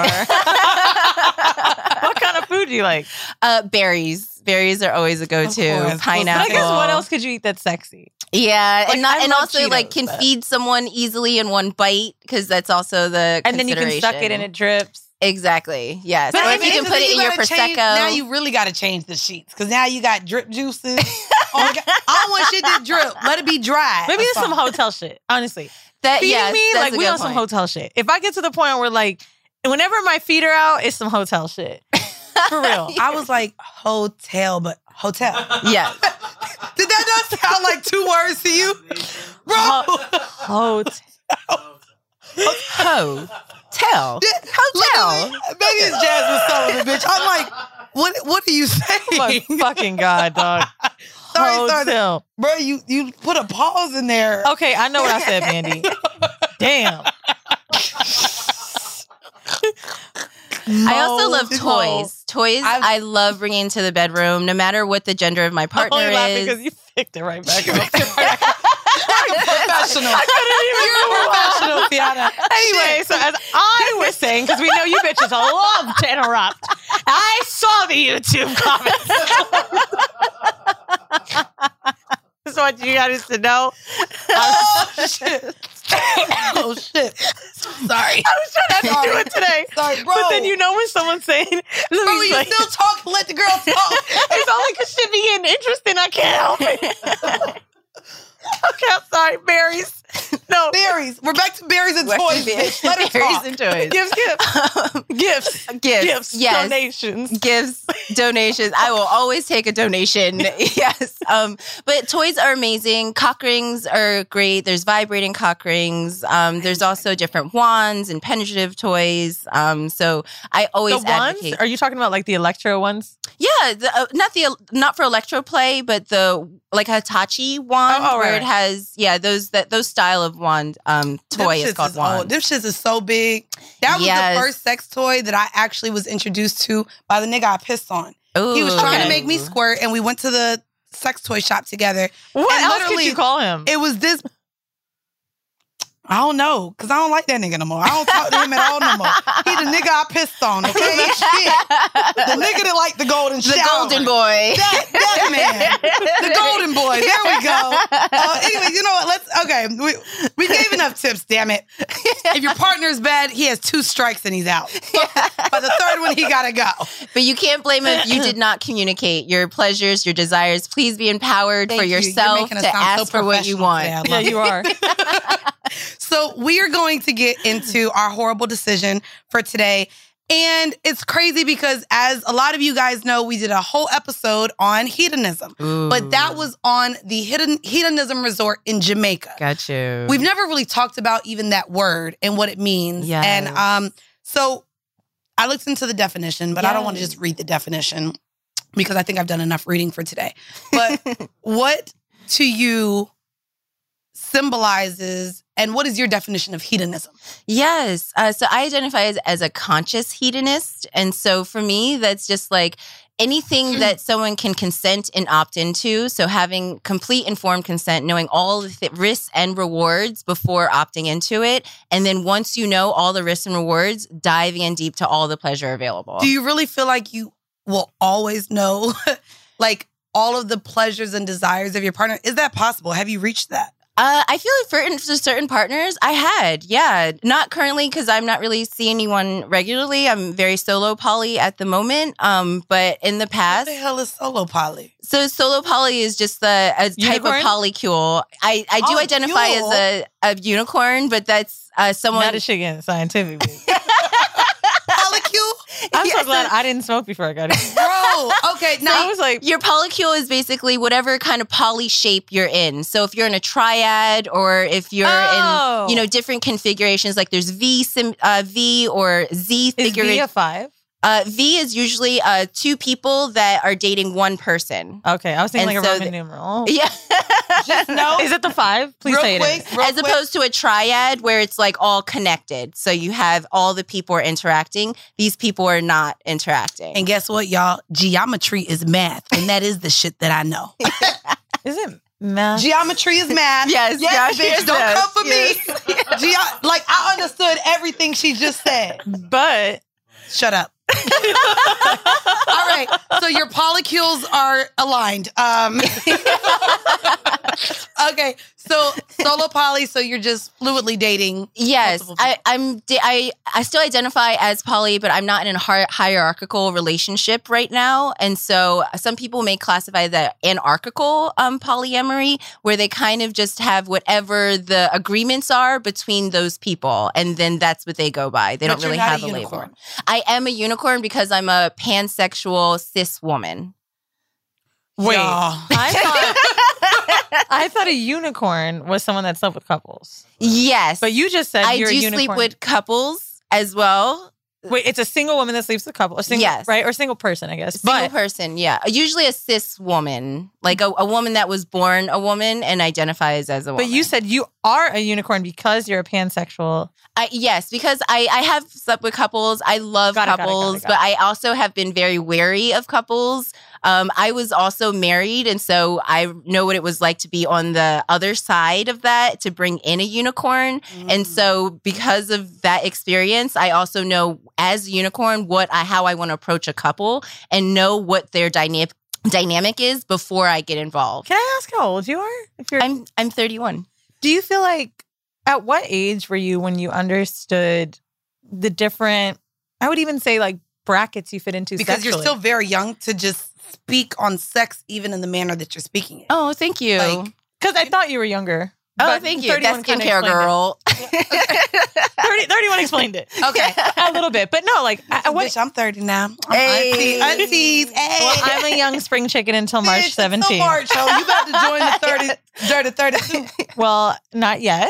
What kind of food do you like? uh, berries. Berries are always a go-to. Of course. But Pineapple. I guess what else could you eat that's sexy? Yeah, Like, and not, I and love also like Cheetos, can but- feed someone easily in one bite because that's also the And then you can suck it consideration. and it drips. Exactly. Yes. But or I if mean, you can so put then it in your gotta prosecco. change- now you really got to change the sheets because now you got drip juices. Oh, God. I don't want shit to drip. Let it be dry. Maybe or it's some something. hotel shit, honestly. that Feeding yes, me, that's like a we good on some point. hotel shit. If I get to the point where like, whenever my feet are out, it's some hotel shit. For real. I was like hotel, but hotel. Yes. Did that not sound like two words to you, bro? Ho- hotel. Ho. Tell. Hotel. Literally, maybe it's Jasmine Sullivan, bitch. I'm like, what? What are you My saying? fucking God, dog. Sorry, sorry. Hotel. Bro, you you put a pause in there. Okay, I know what I said, Mandy. Damn. I also love Mo- toys. Toys I've- I love bringing into the bedroom, no matter what the gender of my I'm partner only laughing is. because you picked it right back up. Professional. You're a professional, Fiona. Anyway, so as I was saying, because we know you bitches love to interrupt, I saw the YouTube comments. Just want you guys to know. Oh shit! Oh shit! Sorry. I was trying not to do it today. Sorry, bro. But then you know when someone's saying, let Bro, me you like, still talking? Let the girl talk. it's only because shit be getting interesting. I can't help it. Okay, I'm sorry. Berries. No. Berries. We're back to berries and toys. bitch. Let her Berries talk. and toys. Gifts, gifts. Gifts. Gifts. Gifts. Yes. Donations. Gifts, donations. I will always take a donation. Yes. Um, but toys are amazing. Cock rings are great. There's vibrating cock rings. Um, there's also different wands and penetrative toys. Um, so I always The ones? advocate. Are you talking about like the electro ones? Yeah, the, uh, not the not for electro play, but the like Hitachi wand Oh, oh, where right, it has yeah those that those style of wand um toy Them is shits called is wand. old. Them shits is so big. That was Yes. the first sex toy that I actually was introduced to by the nigga I pissed on. He was Ooh. trying to Okay. make me squirt, and we went to the sex toy shop together. What And else could literally, you call him? It was this. I don't know, because I don't like that nigga no more. I don't talk to him at all no more. He the nigga I pissed on, okay? Shit. The nigga that like the golden the shower. golden boy. That, that man. The golden boy. There we go. Uh, anyway, you know what? Let's, okay. We, we gave enough tips, damn it. If your partner's bad, he has two strikes and he's out. By the third one, he gotta go. But you can't blame him if you did not communicate your pleasures, your desires. Please be empowered Thank for you. You're yourself making us to sound so ask for what you professional want. today. I love Yeah, it. you are. So we are going to get into our horrible decision for today. And it's crazy because as a lot of you guys know, we did a whole episode on hedonism. But that was on the hedon- hedonism resort in Jamaica. Got you. We've never really talked about even that word and what it means. Yes. And um, so I looked into the definition, but I don't want to Yes. just read the definition because I think I've done enough reading for today. But what to you symbolizes, and what is your definition of hedonism? Yes. Uh, so I identify as, as a conscious hedonist. And so for me, that's just like anything that someone can consent and opt into. So having complete informed consent, knowing all the th- risks and rewards before opting into it. And then once you know all the risks and rewards, diving in deep to all the pleasure available. Do you really feel like you will always know like all of the pleasures and desires of your partner? Is that possible? Have you reached that? Uh, I feel like for, for certain partners, I had, yeah. Not currently because I'm not really seeing anyone regularly. I'm very solo poly at the moment. Um, but in the What past, the hell is solo poly? so solo poly is just the a type Unicorn? of polycule. I, I do Oh, identify cule. as a, a unicorn, but that's uh, someone. Not a shit getting scientifically. Polycule? I'm Yeah, so glad so- I didn't smoke before I got it. Bro, okay, So now I was like, Your polycule is basically whatever kind of poly shape you're in. So if you're in a triad or if you're Oh. in, you know, different configurations, like there's V, sim, uh, V or Z is V figure. a five? Uh, V is usually uh, two people that are dating one person. Okay, I was thinking And like a so Roman the- numeral. Yeah. just know. Is it the five? Please real say quick, it is. real As quick. opposed to a triad where it's like all connected. So you have all the people are interacting. These people are not interacting. And guess what, y'all? Geometry is math, and that is the shit that I know. Is it math? Geometry is math. Yes, yes, geometry bitch, is don't math. come for me. Geo- like I understood everything she just said. but Shut up. All right, so your polycules are aligned. Um, okay, so solo poly, so you're just fluidly dating. Yes, multiple I, people. I'm. I I still identify as poly, but I'm not in a hier- hierarchical relationship right now. And so some people may classify that anarchical um, polyamory, where they kind of just have whatever the agreements are between those people, and then that's what they go by. They But don't you're really not have a a, unicorn. label. I am a unicorn because I'm a pansexual cis woman. wait, Y'all. I thought I thought a unicorn was someone that slept with couples. Yes, But you just said I you're do a unicorn. sleep with couples as well. Wait, it's a single woman that sleeps with a couple. A single, Yes. right? Or a single person, I guess. Single But person, yeah. Usually a cis woman, like a, a woman that was born a woman and identifies as a woman. but you said you are a unicorn because you're a pansexual. I, yes, because I, I have slept with couples. I love Got it, got it, got it, couples, got but I also have been very wary of couples. Um, I was also married, and so I know what it was like to be on the other side of that, to bring in a unicorn. Mm. And so because of that experience, I also know as a unicorn what I how I want to approach a couple and know what their dynamic dynamic is before I get involved. Can I ask how old you are? If you're, I'm I'm thirty-one. do you feel like at what age were you when you understood the different? I would even say like brackets you fit into because you're sexually? still very young to just speak on sex, even in the manner that you're speaking it. Oh, thank you. Like, Because I thought you were younger. oh, but thank you. thirty-one That kinda skincare explained it. girl. thirty, thirty-one explained it Okay. a little bit, but no, like at what? Bitch, I'm thirty now. I'm Hey. auntie, aunties. Hey. Well, I'm a young spring chicken until March Bitch, it's seventeenth. still March, ho. You about to join the thirty, dirty thirty-two. Well, not yet.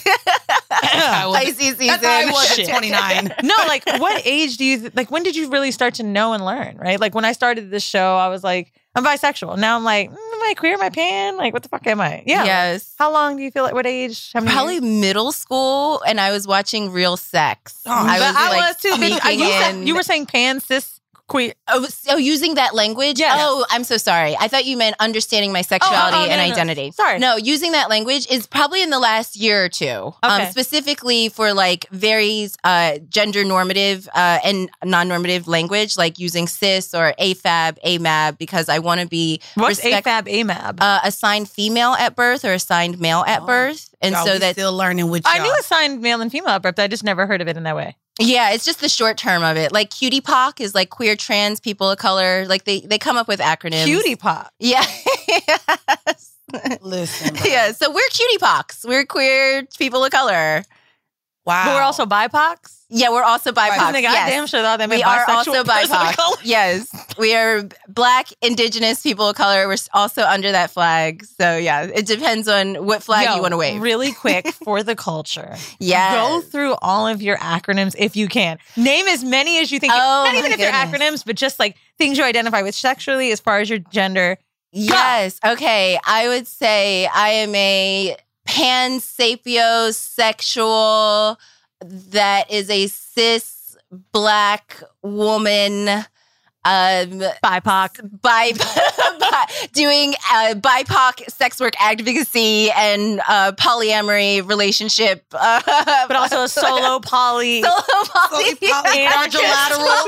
I was- Pisces season. That's how I was Shit. at twenty-nine. No, like what age do you like? When did you really start to know and learn? Right? Like when I started this show, I was like, I'm bisexual. Now I'm like, mm, am I queer? Am I pan? Like what the fuck am I? Yeah. Yes. How long do you feel like? What age? How many Probably years? middle school, and I was watching Real Sex. Oh, I was But I like was too. Bitch. I- sneaking you, said- in- you were saying pan, cis, queer. Oh, so using that language? Yes. Oh, I'm so sorry. I thought you meant understanding my sexuality oh, no, and no, no. identity. Sorry. No, using that language is probably in the last year or two. Um, Okay. specifically for like very uh, gender normative uh, and non-normative language, like using cis or A F A B, A M A B, because I want to be What's respect- A F A B, A M A B? uh, assigned female at birth or assigned male at Oh. birth. And Y'all, so we that still learning with I y'all. knew assigned male and female at birth, but I just never heard of it in that way. Yeah, it's just the short term of it. Like cutie pock is like queer trans people of color. Like they, they come up with acronyms. Cutie pop. Yeah. Yes. Listen, bro. Yeah. So we're cutie pox. We're queer people of color. Wow. But we're also B I P O Cs. Yeah, we're also B I P O C. Isn't it Yes. goddamn sure that they We meant are bisexual also B I P person of O C. color? Yes, we are Black, Indigenous people of color. We're also under that flag. So yeah, it depends on what flag Yo, you want to wave. Really quick for the culture. Yes. Go through all of your acronyms if you can. Name as many as you think. Oh, Not my even if they're goodness. acronyms, but just like things you identify with sexually as far as your gender. Yes. Okay. I would say I am a pansapiosexual that is a cis Black woman. Um, B I P O C. Bi- doing uh, B I P O C sex work advocacy and uh, polyamory relationship, uh, But also a solo poly. solo poly. Poly- poly- quadrilateral.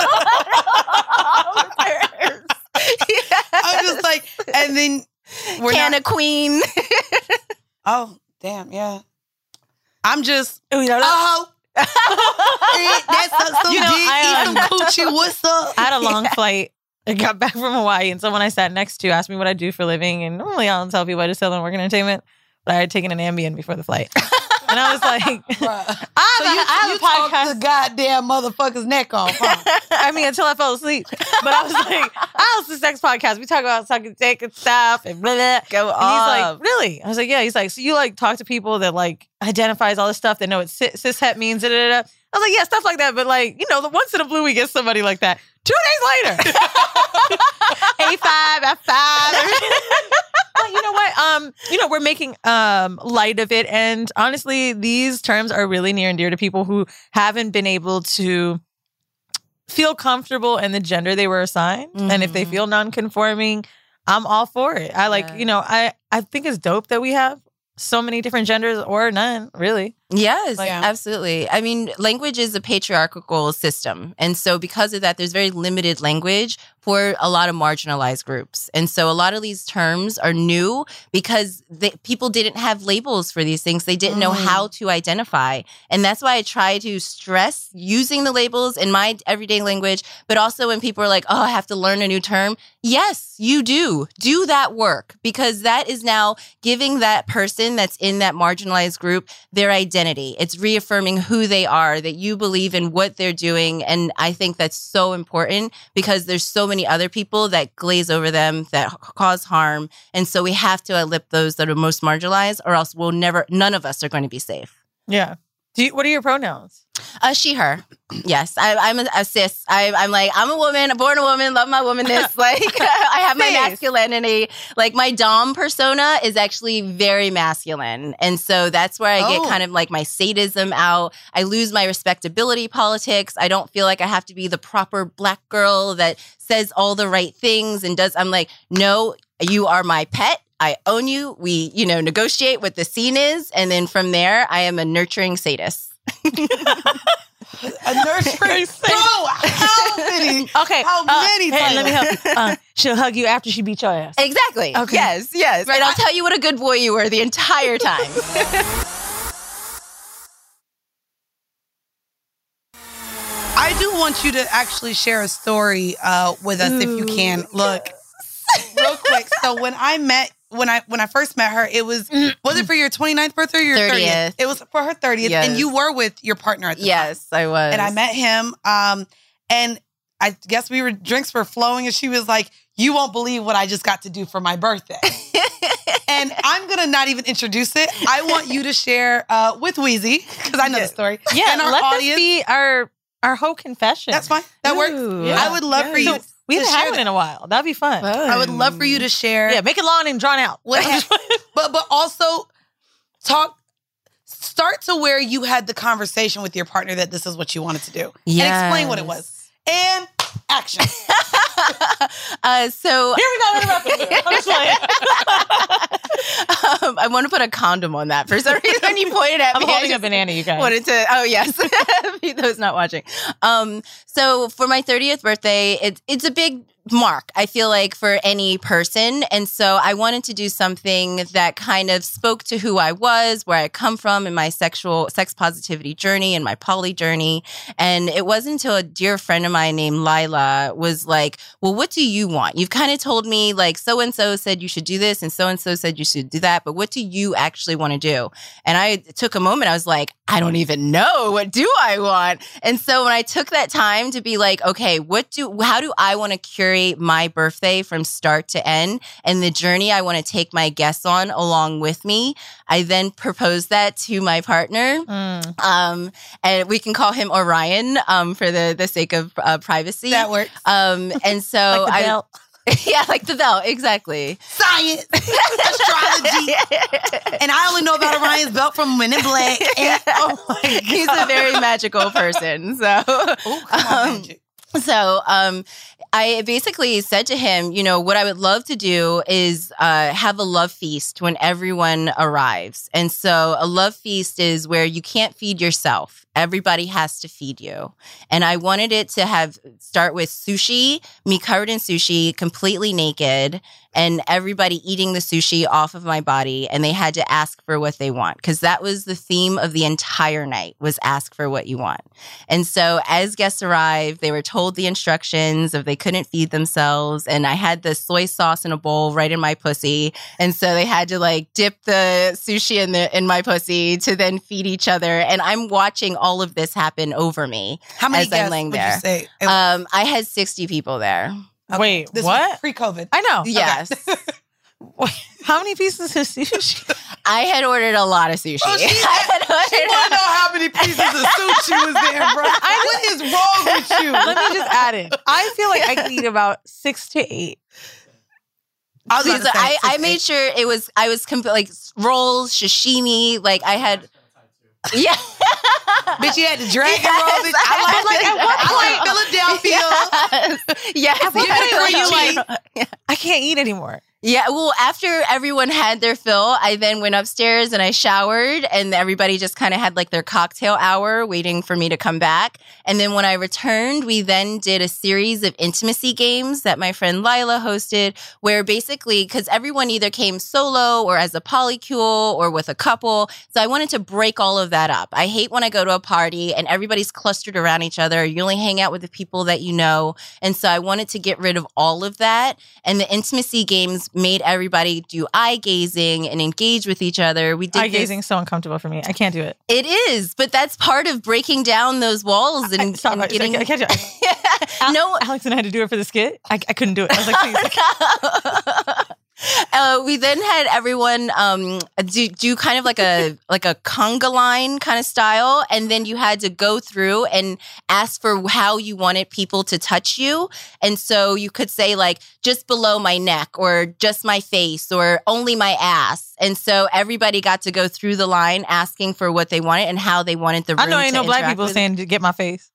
I'm just like, and then we're Canna not, Queen. oh, damn, yeah. I'm just, Oh, you know that? oh, eh, that's uh, some You know, dick, I, eat some coochie, what's up? I had a long flight. I got back from Hawaii, and someone I sat next to asked me what I do for a living. And normally I don't tell people I just tell them work in entertainment, but I had taken an Ambien before the flight. And I was like, Bruh. I have, So a, you, I have you a podcast. talked the goddamn motherfucker's neck off, huh? I mean, until I fell asleep. But I was like, I host the sex podcast. We talk about sucking dick and stuff and blah, blah. Go And off. he's like, really? I was like, yeah. He's like, so you like talk to people that like identifies all this stuff that know what cis, cishet means, da, da, da. I was like, yeah, stuff like that. But like, you know, the once in a blue we get somebody like that. Two days later. A five, F five. But you know what? Um, you know, we're making um light of it. And honestly, these terms are really near and dear to people who haven't been able to feel comfortable in the gender they were assigned. And if they Mhm. feel non-conforming, I'm all for it. I like, Yeah. you know, I, I think it's dope that we have so many different genders or none, really. Yes, Like- Yeah. absolutely. I mean, language is a patriarchal system. And so because of that, there's very limited language for a lot of marginalized groups. And so a lot of these terms are new because they, people didn't have labels for these things. They didn't know Mm. how to identify. And that's why I try to stress using the labels in my everyday language, but also when people are like, oh, I have to learn a new term. Yes, you do. Do that work because that is now giving that person that's in that marginalized group their identity. It's reaffirming who they are, that you believe in what they're doing. And I think that's so important because there's so many other people that glaze over them, that cause harm. And so we have to uplift those that are most marginalized or else we'll never, none of us are going to be safe. Yeah. Do you, what are your pronouns? Uh, she, her. Yes, I, I'm a, a cis. I, I'm like, I'm a woman, born a woman, love my womanness. Like, I have my Sis. masculinity. Like, my dom persona is actually very masculine. And so that's where I Oh. get kind of like my sadism out. I lose my respectability politics. I don't feel like I have to be the proper Black girl that says all the right things and does. I'm like, no, you are my pet. I own you. We, you know, negotiate what the scene is. And then from there, I am a nurturing sadist. A nursery. Bro, how many? Okay. How uh, many hey, let me titles? help. Uh, she'll hug you after she beat your ass. Exactly. Okay. Yes, yes. Right, And I'll I- tell you what a good boy you were the entire time. I do want you to actually share a story uh, with us if you can. Look, real quick. So when I met, when I when I first met her, it was was it for your twenty-ninth birthday or your thirtieth? thirtieth. It was for her thirtieth, Yes. and you were with your partner at the time. Yes, I was. And I met him, um, and I guess we were drinks were flowing, and she was like, "You won't believe what I just got to do for my birthday." And I'm gonna not even introduce it. I want you to share uh, with Wheezy because I know the story. Yeah, and our let audience. this be our our whole confession. That's fine. That works. Ooh. Yeah. I would love for you So we to haven't share had it that. in a while. That'd be fun. I would love for you to share. Yeah, make it long and drawn out. What hap- but but also talk. Start to where you had the conversation with your partner that this is what you wanted to do, and explain what it was. And action. uh, so Here we go. Interrupting. I'm just playing. um, I want to put a condom on that for some reason. You pointed at I'm me. I holding a just banana, you guys. wanted to. Oh yes, those not watching. Um, so for my thirtieth birthday, it's it's a big mark, I feel like, for any person. And so I wanted to do something that kind of spoke to who I was, where I come from in my sexual sex positivity journey and my poly journey. And it wasn't until a dear friend of mine named Lila was like, well, what do you want? You've kind of told me like so-and-so said you should do this and so-and-so said you should do that, but what do you actually want to do? And I took a moment. I was like, I don't even know. What do I want? And so when I took that time to be like, okay, what do, how do I want to curate my birthday from start to end and the journey I want to take my guests on along with me, I then proposed that to my partner. Mm. Um, and we can call him Orion um, for the, the sake of uh, privacy. That works. Um, and so Like the I, belt. yeah, like the belt, exactly. Science, astrology, and I only know about Orion's belt from Men in Black. And, oh my God. He's a very magical person. So, Ooh, come on, um, magic. So um, I basically said to him, you know, what I would love to do is uh, have a love feast when everyone arrives. And so a love feast is where you can't feed yourself. Everybody has to feed you. And I wanted it to have start with sushi, me covered in sushi, completely naked, and everybody eating the sushi off of my body. And they had to ask for what they want, because that was the theme of the entire night, was ask for what you want. And so as guests arrived, they were told the instructions of they couldn't feed themselves. And I had the soy sauce in a bowl right in my pussy. And so they had to like dip the sushi in the in my pussy to then feed each other. And I'm watching all of this happen over me. How many as I'm guests laying would there. you say? It- Um, I had sixty people there. okay, Wait, this what? was pre-COVID. I know. Yes. Wait, how many pieces of sushi? I had ordered a lot of sushi. Oh, she- I had You want to ordered- know how many pieces of sushi was there, bro? What is wrong with you? Let me just add in. I feel like I could eat about six to eight. I was about So to say I, six, I eight. made sure it was, I was comp- like rolls, sashimi, like I had, yeah. Bitch, you had the dragon Yes, roll. Bitch. I like, I like at what had- point Philadelphia. Yes. Yes. At what You point had were you to- like, I can't eat anymore? Yeah, well, after everyone had their fill, I then went upstairs and I showered, and everybody just kind of had like their cocktail hour waiting for me to come back. And then when I returned, we then did a series of intimacy games that my friend Lila hosted, where basically, because everyone either came solo or as a polycule or with a couple. So I wanted to break all of that up. I hate when I go to a party and everybody's clustered around each other. You only hang out with the people that you know. And so I wanted to get rid of all of that. And the intimacy games made everybody do eye gazing and engage with each other. We did Eye this- gazing is so uncomfortable for me. I can't do it. It is, but that's part of breaking down those walls and, I, stop, and I- getting. I can't do it. no, Alex and I had to do it for the skit. I, I couldn't do it. I was like, please. Uh, we then had everyone um, do, do kind of like a like a conga line kind of style, and then you had to go through and ask for how you wanted people to touch you. And so you could say like just below my neck, or just my face, or only my ass. And so everybody got to go through the line asking for what they wanted and how they wanted the room I know ain't to no black interact people with- saying to get my face.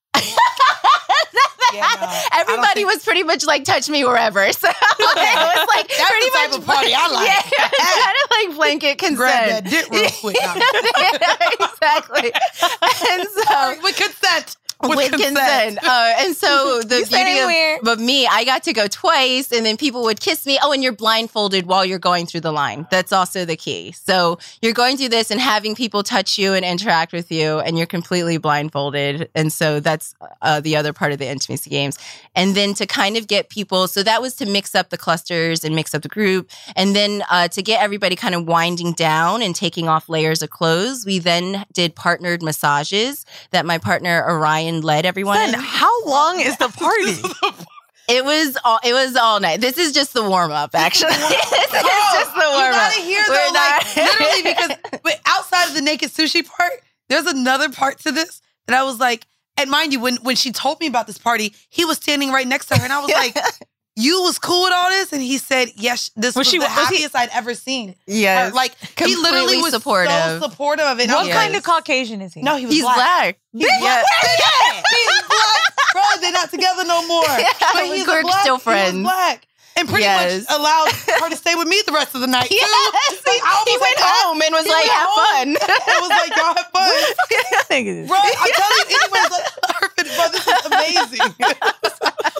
Yeah, no, I don't Everybody think- was pretty much like touch me wherever. So it was like That's pretty the type much of party I like. Yeah, it was kind of like blanket consent. Grab that dick real quick. Now. Yeah, exactly. And so With consent. With, with consent. Uh, and so the You saying beauty weird. of, of me, I got to go twice, and then people would kiss me. Oh, and you're blindfolded while you're going through the line. That's also the key. So you're going through this and having people touch you and interact with you, and you're completely blindfolded. And so that's uh, the other part of the intimacy games. And then to kind of get people, so that was to mix up the clusters and mix up the group. And then uh, to get everybody kind of winding down and taking off layers of clothes, we then did partnered massages that my partner Orion led everyone. Son, in. how long is the party? It was all it was all night. This is just the warm up, actually. This is just the You warm up. gotta hear though, like literally, because but outside of the naked sushi part, there's another part to this that I was like, and mind you, when when she told me about this party, he was standing right next to her, and I was like, "You was cool with all this?" And he said, "Yes, this was, Was she- the was he- happiest I'd ever seen." Yes. Her, like he literally Completely was supportive. so supportive of it. And I What was Yes. kind like, of Caucasian is he? no, he was He's black. black. He's Yeah. black. He's black. Bro, they're not together no more. But he's We're a black, still he was friends. black. And pretty Yes. much allowed her to stay with me the rest of the night, too. Yes. Like, I He was went like, home and was he like, went have home. fun. It was like, y'all have fun. Niggas. Bro, I'm telling you, anyways, like, bro, this is amazing.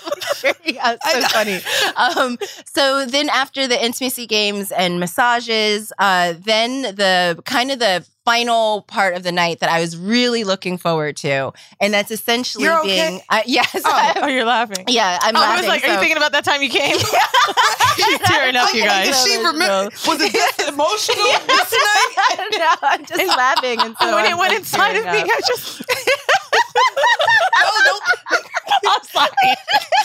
Yeah, it's so funny. Um, so then after the intimacy games and massages, uh, then the kind of the final part of the night that I was really looking forward to, and that's essentially You're okay? being uh, yes. Oh, oh, you're laughing. Yeah, I'm I laughing. was like, are you so- thinking about that time you came? She's tearing up, you Like, guys. did she remember? Was it this emotional this night? No, I'm just laughing. And so when I'm, it went like, inside of me, tearing up. I just. No, don't. I'm sorry.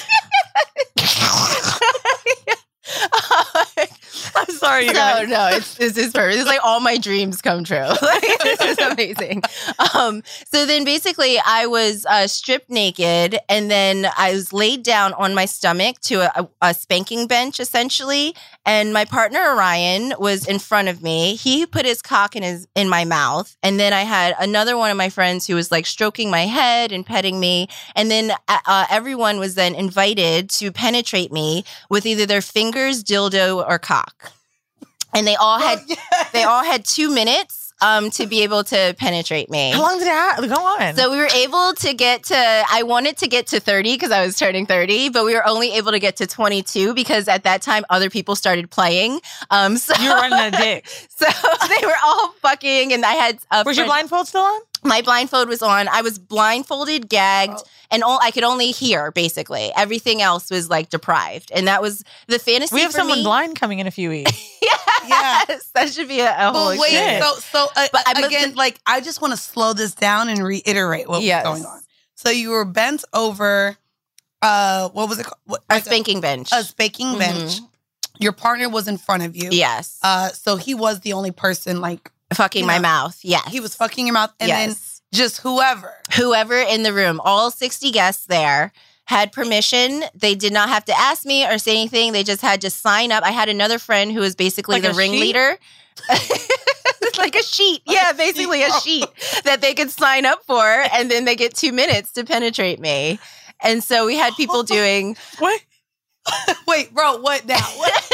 I'm sorry, you No, guys. no, it's this is perfect. It's like all my dreams come true. Like, this is amazing. Um, so then basically I was uh, stripped naked, and then I was laid down on my stomach to a, a spanking bench essentially. And my partner Orion was in front of me. He put his cock in his in my mouth, and then I had another one of my friends who was like stroking my head and petting me. And then uh, everyone was then invited to penetrate me with either their fingers, dildo, or cock. And they all had they all had two minutes um, to be able to penetrate me. How long did it ha- go on? So we were able to get to, I wanted to get to thirty because I was turning thirty, but we were only able to get to twenty-two because at that time other people started playing. Um, so, you were running out of dick. So they were all fucking, and I had a Was your friend- blindfold still on? my blindfold was on. I was blindfolded, gagged, Oh. and all I could only hear, basically. Everything else was like deprived. And that was the fantasy We have for someone me. blind coming in a few weeks. Yes, that should be a, a whole But wait, shit. so so uh, But I must again, have- like I just want to slow this down and reiterate what Yes. was going on. So you were bent over. Uh, what was it called? What, a like spanking bench. a spanking Mhm. bench. Your partner was in front of you. Yes. Uh, so he was the only person. Like fucking you my know, mouth. Yes. he was fucking your mouth, and then Yes. just whoever. Whoever in the room, all sixty guests there had permission. They did not have to ask me or say anything. They just had to sign up. I had another friend who was basically Like the a sheet? ringleader. Like a sheet. Yeah, basically a sheet that they could sign up for, and then they get two minutes to penetrate me. And so we had people doing What? Wait, bro, what now? What?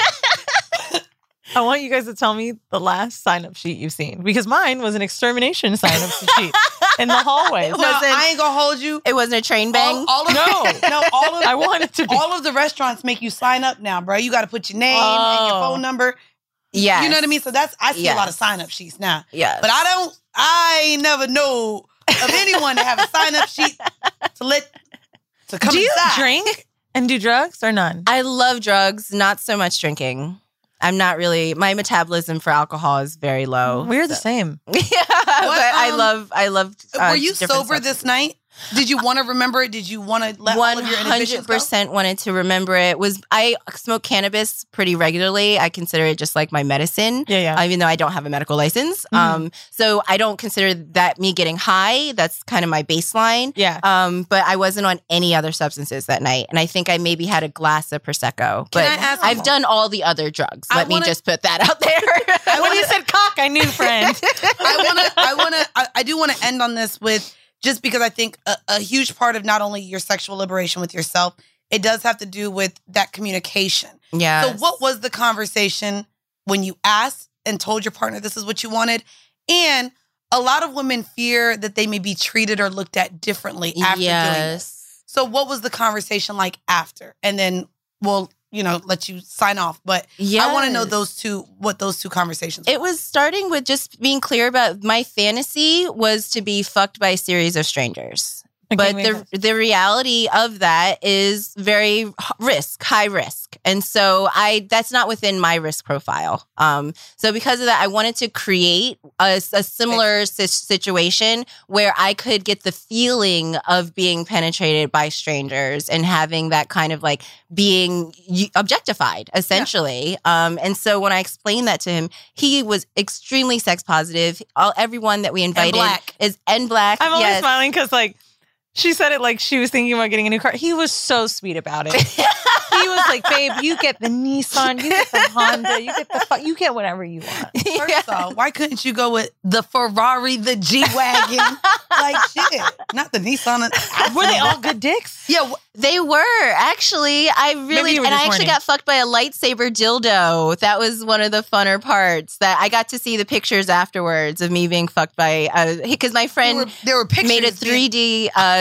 I want you guys to tell me the last sign-up sheet you've seen, because mine was an extermination sign-up sheet in the hallway. No, wasn't- I ain't gonna hold you. it wasn't a train bang. All, all of No. no, all of I want it to be. all of the restaurants make you sign up now, bro. You got to put your name and your Oh. phone number. Yes. You know what I mean? So that's I see a lot of Yes. sign up sheets now. Yes. But I don't. I ain't never know of anyone to have a sign up sheet to let to come Do you inside. drink and do drugs or none? I love drugs, not so much drinking. I'm not really, my metabolism for alcohol is very low. We're the So- same. Yeah, but I um, love, I love. Uh, Were you different sober substances. this night? Did you want to remember it? Did you want to let all One of your hundred inhibitions go? percent wanted to remember it. Was I smoke cannabis pretty regularly? I consider it just like my medicine. Yeah, yeah. Even though I don't have a medical license, Mhm. um, so I don't consider that me getting high. That's kind of my baseline. yeah. Um, but I wasn't on any other substances that night, and I think I maybe had a glass of prosecco. But I ask- I've done all the other drugs. I Let me wanna- just put that out there. when you said cock, I knew, friend. I want to. I want to. I, I do want to end on this with just because I think a, a huge part of not only your sexual liberation with yourself, it does have to do with that communication. Yeah. So, what was the conversation when you asked and told your partner this is what you wanted? And a lot of women fear that they may be treated or looked at differently after doing this. Yes. So, what was the conversation like after? And then we'll, you know, let you sign off. But I want to know Yes. those two, what those two conversations. It was starting with just being clear about my fantasy was to be fucked by a series of strangers. Okay, But makes the sense. the reality of that is very h- risk, high risk, and so I that's not within my risk profile. Um, so because of that, I wanted to create a, a similar si- situation where I could get the feeling of being penetrated by strangers and having that kind of like being y- objectified, essentially. Um, and so when I explained that to him, he was extremely sex positive. All everyone that we invited black. is and black. I'm only yes. smiling because, like, she said it like she was thinking about getting a new car. He was so sweet about it. He was like, "Babe, you get the Nissan, you get the Honda, you get the fu- you get whatever you want." First off, why couldn't you go with the Ferrari, the G Wagon? Like shit, not the Nissan. Were they all good dicks? Yeah, wh- They were actually. I Maybe really you were and I just actually horny. got fucked by a lightsaber dildo. That was one of the funner parts. That I got to see the pictures afterwards of me being fucked by because my there friend were, there were pictures. made a being- three D uh,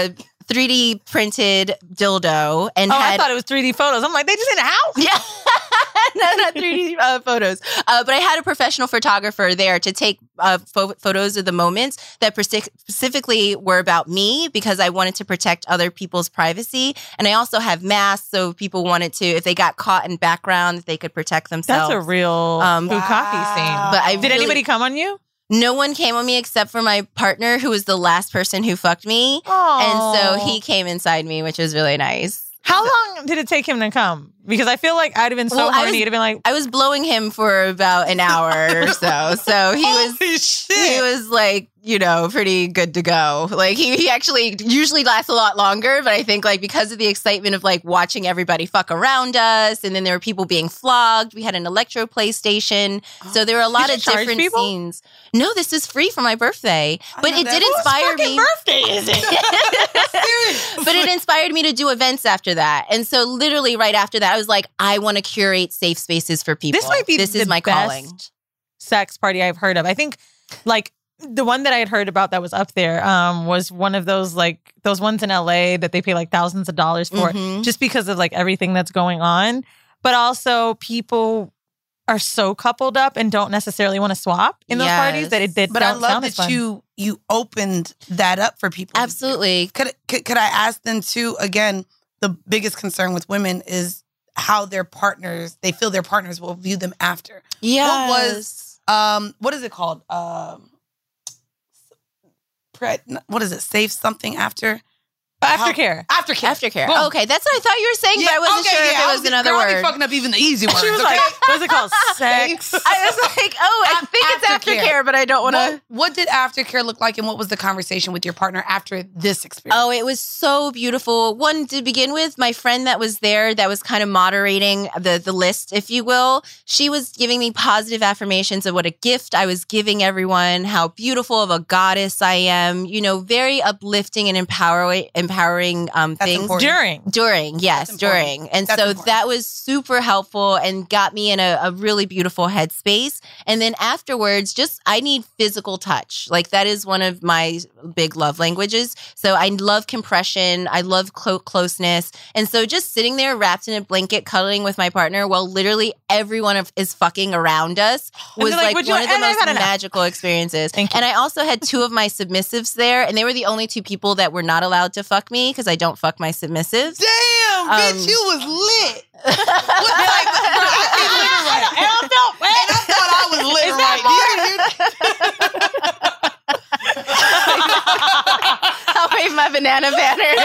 three D printed dildo and Oh, had I thought it was three D photos. I'm like, they just in the house? yeah. No, not three D uh, photos. Uh, but I had a professional photographer there to take uh, pho- photos of the moments that persi- specifically were about me because I wanted to protect other people's privacy. And I also have masks, so if people wanted to, if they got caught in background, they could protect themselves. That's a real Um, bukkake Wow. scene. But I Did really- anybody come on you? No one came on me except for my partner, who was the last person who fucked me. Oh. And so he came inside me, which was really nice. How long did it take him to come? Because I feel like I'd have been so Well, I horny. was- You'd have been like, I was blowing him for about an hour or so. So he was Holy shit. he was like, you know, pretty good to go. Like he, he actually usually lasts a lot longer, but I think like because of the excitement of like watching everybody fuck around us, and then there were people being flogged. We had an electro PlayStation, so there were a lot you of charge different people? scenes. No, this is free for my birthday, but know it that. did Whose inspire me. birthday is it? Seriously. But it inspired me to do events after that, and so literally right after that, I was like, I want to curate safe spaces for people. This might be this the is my best calling. sex party I've heard of. I think like the one that I had heard about that was up there um, was one of those like those ones in L A that they pay like thousands of dollars for Mhm. just because of like everything that's going on. But also people are so coupled up and don't necessarily want to swap in those parties that it did But I don't love sound as that fun. you you opened that up for people. Absolutely. Could, could could I ask them too? Again, the biggest concern with women is how their partners they feel their partners will view them after. Yeah. What was um what is it called? Um, pre- what is it? Safe something after Aftercare. aftercare. Aftercare. Boom. Oh, okay, that's what I thought you were saying, but I wasn't okay, sure yeah, if I it was, was another girl, I be word. fucking up even the easy words. She was okay? like, what is it called? Sex. I was like, oh, I Af- think it's aftercare. aftercare, but I don't want what, to. what did aftercare look like, and what was the conversation with your partner after this experience? Oh, it was so beautiful. One, to begin with, my friend that was there, that was kind of moderating the the list, if you will, she was giving me positive affirmations of what a gift I was giving everyone, how beautiful of a goddess I am, you know, very uplifting and empowering, empowering um, That's things. important. During. During, yes, That's important. during. And That's so important. that was super helpful and got me in a, a really beautiful headspace. And then afterwards, just I need physical touch. Like that is one of my big love languages. So I love compression. I love clo- closeness. And so just sitting there wrapped in a blanket, cuddling with my partner while literally everyone of, is fucking around us And was they're like, like, "Would you- one of the and I've most had enough." magical experiences. Thank you. And I also had two of my submissives there, and they were the only two people that were not allowed to fuck me because I don't fuck my submissives. Damn, Um, bitch, you was lit. What type of, I be living right. And I felt, and I thought I was living right. I'll wave my banana banner.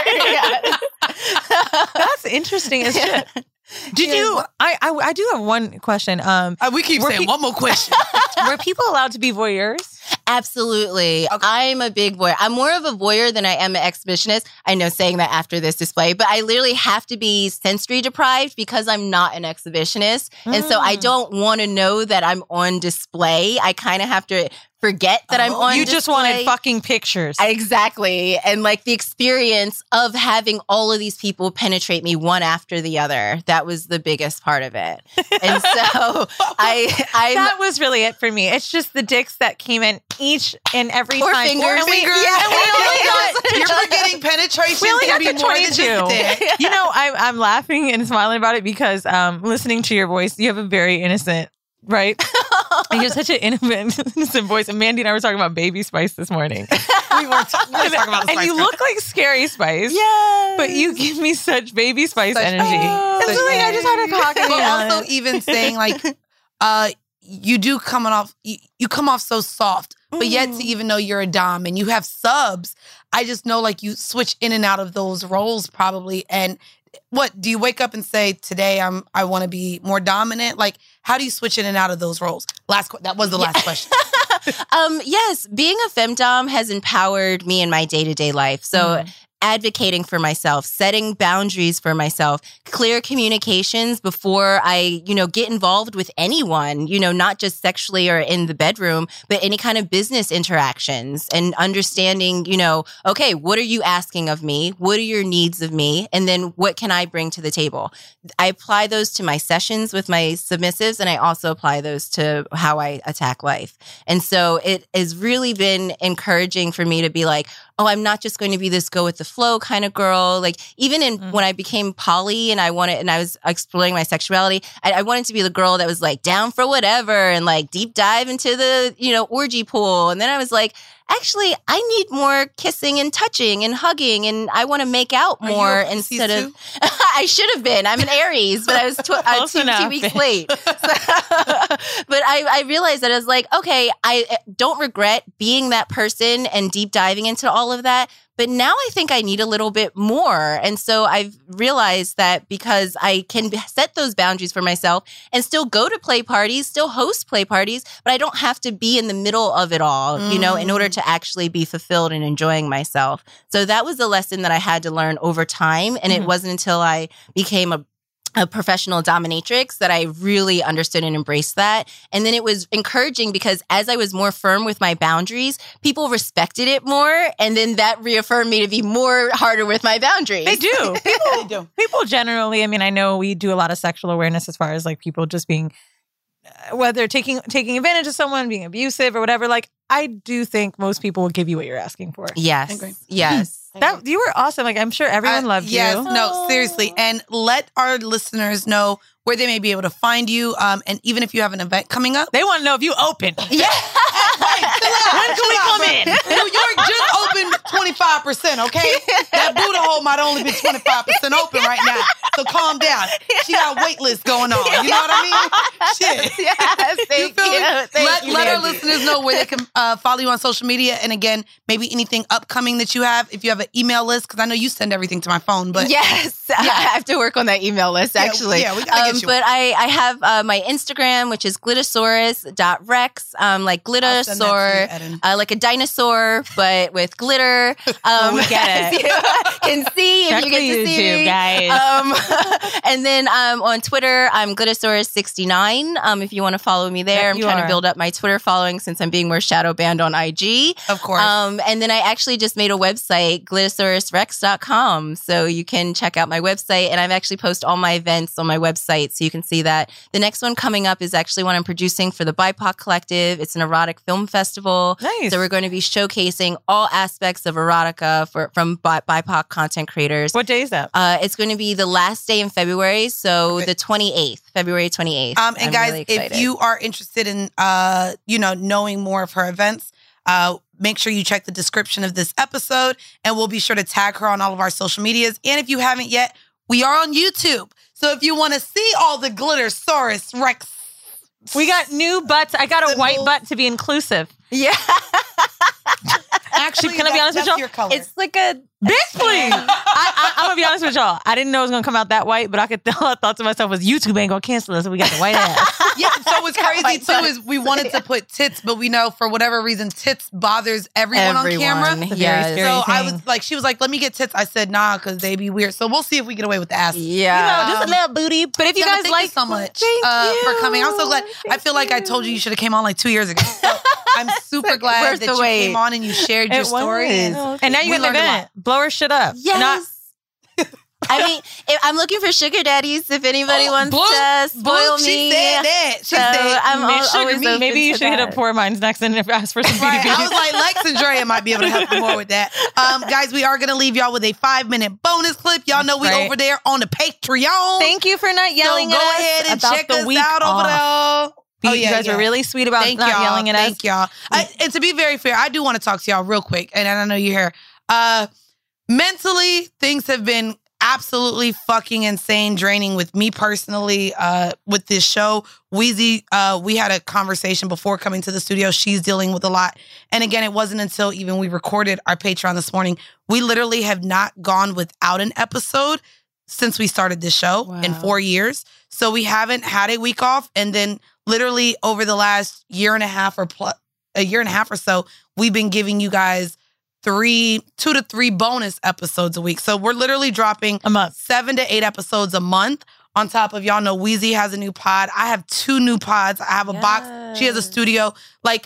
Yeah. That's interesting as shit. Did Yeah, you? what- I, I I do have one question. Um, Uh, we keep Were saying pe- one more question. were people allowed to be voyeurs? Absolutely. Okay. I'm a big voyeur. I'm more of a voyeur than I am an exhibitionist. I know saying that after this display, but I literally have to be sensory deprived because I'm not an exhibitionist. And so I Mm. don't want to know that I'm on display. I kind of have to forget that I'm Oh, on You display. just wanted fucking pictures. Exactly. And like the experience of having all of these people penetrate me one after the other. That was the biggest part of it. And so I I that was really it for me. It's just the dicks that came in each and every Or time. fingers. And we- Fingers. yeah, and we only got- You're forgetting penetration We only can got be to more than just twenty-two. dick. You know, I'm I'm laughing and smiling about it because um, listening to your voice, you have a very innocent, right? And you have such an innocent, innocent voice. And Mandy and I were talking about Baby Spice this morning. We were t- we were talking about the And Spice you Girls. look like Scary Spice. Yes. But you give me such Baby Spice Such- energy. Oh, It's such like I just had a cock in But me on also it. even saying like, uh, you do coming off, you, you come off so soft, but yet to even know you're a dom and you have subs, I just know like you switch in and out of those roles probably. And what do you wake up and say today? I'm I want to be more dominant. Like, how do you switch in and out of those roles? Last que- that was the last question. um, yes, being a femdom has empowered me in my day-to-day life. So Mm. advocating for myself, setting boundaries for myself, clear communications before I, you know, get involved with anyone, you know, not just sexually or in the bedroom, but any kind of business interactions and understanding, you know, okay, what are you asking of me? What are your needs of me? And then what can I bring to the table? I apply those to my sessions with my submissives, and I also apply those to how I attack life. And so it has really been encouraging for me to be like, oh, I'm not just going to be this go with the flow kind of girl. Like even in mm-hmm. when I became poly and I wanted, and I was exploring my sexuality, I, I wanted to be the girl that was like down for whatever and like deep dive into the, you know, orgy pool. And then I was like, actually, I need more kissing and touching and hugging, and I want to make out more instead of. I should have been. I'm an Aries, but I was tw- uh, two, two weeks late. So, but I, I realized that I was like, okay, I don't regret being that person and deep diving into all of that. But now I think I need a little bit more. And so I've realized that because I can set those boundaries for myself and still go to play parties, still host play parties, but I don't have to be in the middle of it all, mm. you know, in order to actually be fulfilled and enjoying myself. So that was a lesson that I had to learn over time. And mm-hmm. it wasn't until I became a a professional dominatrix that I really understood and embraced that. And then it was encouraging because as I was more firm with my boundaries, people respected it more. And then that reaffirmed me to be more harder with my boundaries. They do. People, they do. People generally, I mean, I know we do a lot of sexual awareness as far as like people just being, uh, whether taking taking advantage of someone, being abusive or whatever. Like, I do think most people will give you what you're asking for. Yes. Yes. That you were awesome. Like, I'm sure everyone uh, loved yes, you. Yes, no, seriously. And let our listeners know where they may be able to find you. Um, and even if you have an event coming up. They want to know if you open. Yeah. Wait, chill out, when can we come in? New York just opened twenty-five percent, okay? That Buddha hole might only be twenty-five percent open right now. So calm down. She got a wait list going on. You know what I mean? Shit. Yes, thank you. Feel you. me? Thank let you, let our Mandy. listeners know where they can uh, follow you on social media. And again, maybe anything upcoming that you have. If you have an email list, because I know you send everything to my phone. But yes, yeah. I have to work on that email list, actually. Yeah, yeah we got to um, get you But I, I have uh, my Instagram, which is glittosaurus dot rex, um, like glittosaur, uh, like a dinosaur, but with glitter. Um, we get it. You can see if you get to YouTube, see me. guys. Um, and then um, on Twitter, I'm glittosaurus sixty-nine. Um, if you want to follow me there, Yeah, I'm you trying are. to build up my Twitter following since I'm being more shadow banned on I G. Of course. Um, and then I actually just made a website, glittosaurus rex dot com. So you can check out my website. And I've actually posted all my events on my website. So you can see that. The next one coming up is actually one I'm producing for the B I P O C Collective. It's an erotic film festival. Nice. So we're going to be showcasing all aspects of erotica for, from B I P O C content creators. What day is that? Uh, it's going to be the last day in February. So Okay. the twenty-eighth, February twenty-eighth. Um, and I'm guys, really if excited. you are interested in, uh, you know, knowing more of her events, uh, make sure you check the description of this episode, and we'll be sure to tag her on all of our social medias. And if you haven't yet, we are on YouTube. So if you want to see all the Glittosaurus Rex, We got new butts. I got a Simple. white butt to be inclusive. yeah. actually, Can I be that- honest with that's y'all? your color. It's like a Bitch, please. I, I, I'm going to be honest with y'all. I didn't know it was going to come out that white, but I could all I thought to myself was YouTube ain't going to cancel us. So we got the white ass. Yeah, so what's crazy white too butts. is we wanted to put tits, but we know for whatever reason tits bothers everyone, everyone. on camera. It's a very Yes. scary So I thing. was like, she was like, "Let me get tits." I said, "Nah," because they be weird. So we'll see if we get away with the ass. Yeah. You know, just a little booty. But if you Gemma, guys thank like, you so much Thank uh, you. for coming. I'm so glad. I Thank feel like I told you you should have came on like two years ago. So I'm super glad Worth that the you wait. came on and you shared your It story. was. And And now you we got an learned a event. lot. Blow her shit up. Yes. Not- I mean, if I'm looking for sugar daddies. If anybody Oh, wants Blue- to spoil Blue, me, She said that. She So said, I'm "Miss al- Sugar always Me." open Maybe you to should hit up that. Poor Minds next and ask for some Right. B D I was like, Lex and Drea might be able to help you more with that. Um, guys, we are going to leave y'all with a five minute bonus clip. Y'all know we right. over there on the Patreon. Thank you for not yelling so go at us ahead and about check the us week out over off. there. Oh, you guys yeah. were really sweet about Thank not y'all. yelling at us. Thank y'all. I, and to be very fair, I do want to talk to y'all real quick. And I know you're here. Uh, mentally, things have been absolutely fucking insane, draining with me personally, uh, with this show. Wheezy, uh, we had a conversation before coming to the studio. She's dealing with a lot. And again, it wasn't until even we recorded our Patreon this morning. We literally have not gone without an episode since we started this show Wow. in four years. So we haven't had a week off. And then literally over the last year and a half or plus, a year and a half or so, we've been giving you guys three, two to three bonus episodes a week. So we're literally dropping A month. seven to eight episodes a month. On top of, y'all know Wheezy has a new pod. I have two new pods. I have a box. She has a studio. Like,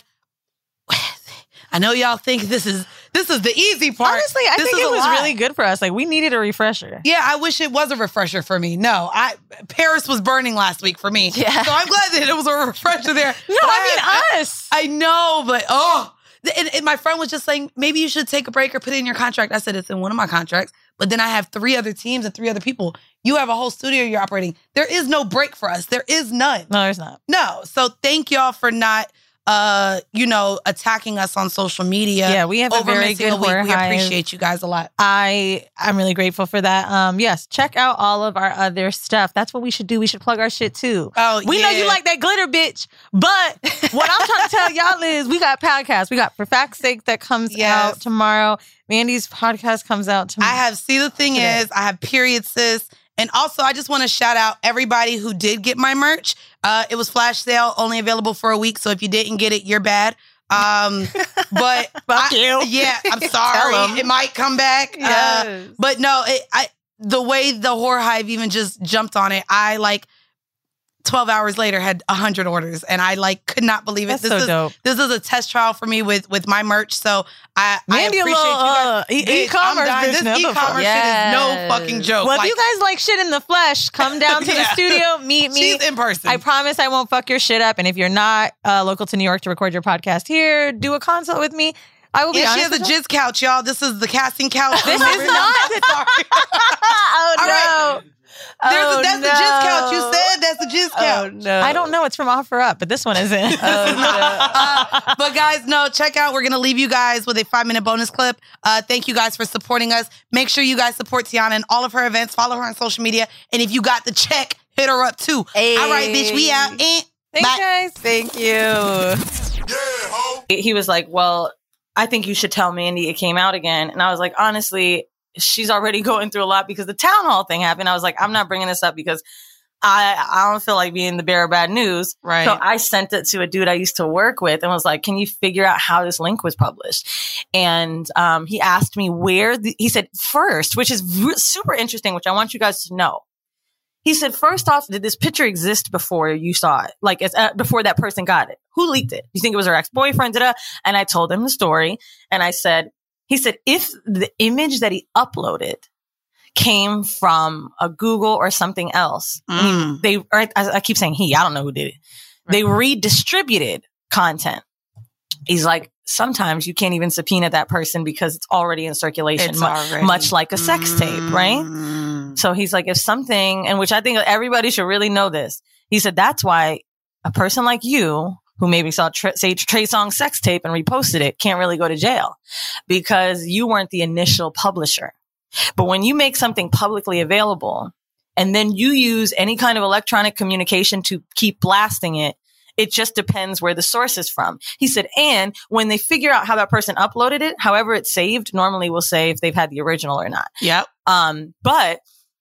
I know y'all think this is this is the easy part. Honestly, I This think is it a was lot. really good for us. Like, we needed a refresher. Yeah, I wish it was a refresher for me. No, I Paris was burning last week for me. Yeah. So I'm glad that it was a refresher there. No, But I mean had- us. I know, but oh, And, and my friend was just saying, maybe you should take a break or put it in your contract. I said, it's in one of my contracts. But then I have three other teams and three other people. You have a whole studio you're operating. There is no break for us. There is none. No, there's not. No. So thank y'all for not, uh, you know, attacking us on social media. Yeah, we have a over very missing good a week. horror We hive. appreciate you guys a lot. I I'm really grateful for that. Um, yes, check out all of our other stuff. That's what we should do. We should plug our shit too. Oh, we yeah. know you like that glitter, bitch. But what I'm trying to tell y'all is we got podcasts. We got For Fact's Sake that comes Yes. out tomorrow. Mandy's podcast comes out tomorrow. I have, see, the thing Today. is, I have Period Sis. And also, I just want to shout out everybody who did get my merch. Uh, it was flash sale, only available for a week. So if you didn't get it, you're bad. Um, but Fuck I- you. Yeah, I'm Tell sorry. 'em. It might come back. Uh, Yes. but no, it, I the way the Horror Hive even just jumped on it, I like twelve hours later had one hundred orders, and I like could not believe it. That's this so is dope. this is a test trial for me with with my merch. So I, I Mandy, a appreciate little you guys. uh, e- Bitch, e-commerce I'm dying. bitch This now. The fuck? e-commerce Yes. shit is no fucking joke. Well, Like, if you guys like shit in the flesh, come down to the Yeah. studio, meet me. she's in person. I promise I won't fuck your shit up. And if you're not uh, local to New York to record your podcast here, do a consult with me. I will be and she honest. has a with you. jizz couch, y'all. This is the casting couch. This is I'm not- sorry. oh All right. no! There's Oh, a, that's no. the jizz couch. You said that's the jizz Oh couch. no! I don't know. It's from Offer Up, but this one isn't. Oh, no. Uh, but guys, no, check out. We're going to leave you guys with a five minute bonus clip. Uh, thank you guys for supporting us. Make sure you guys support Tiana and all of her events. Follow her on social media. And if you got the check, hit her up too. Hey. All right, bitch, we out. Eh. Thanks, Bye. guys. Thank you. He was like, well, I think you should tell Mandy it came out again. And I was like, honestly, she's already going through a lot because the town hall thing happened. I was like, I'm not bringing this up because I I don't feel like being the bearer of bad news. Right. So I sent it to a dude I used to work with and was like, can you figure out how this link was published? And um, he asked me where, the, he said, first, which is v- super interesting, which I want you guys to know. He said, first off, did this picture exist before you saw it? Like, it's, uh, before that person got it? Who leaked it? You think it was her ex-boyfriend? Da-da? And I told him the story. And I said, he said, if the image that he uploaded came from a Google or something else, Mm. they, or I, I keep saying he, I don't know who did it. They redistributed content. He's like, sometimes you can't even subpoena that person because it's already in circulation, It's mu- already- much like a sex tape, right? Mm. So he's like, if something, and which I think everybody should really know this. He said, that's why a person like you, who maybe saw Tra- say Trey Songz sex tape and reposted it, can't really go to jail because you weren't the initial publisher. But when you make something publicly available and then you use any kind of electronic communication to keep blasting it, it just depends where the source is from. He said, and when they figure out how that person uploaded it, however it's saved, normally we'll say if they've had the original or not. Yep. Um, but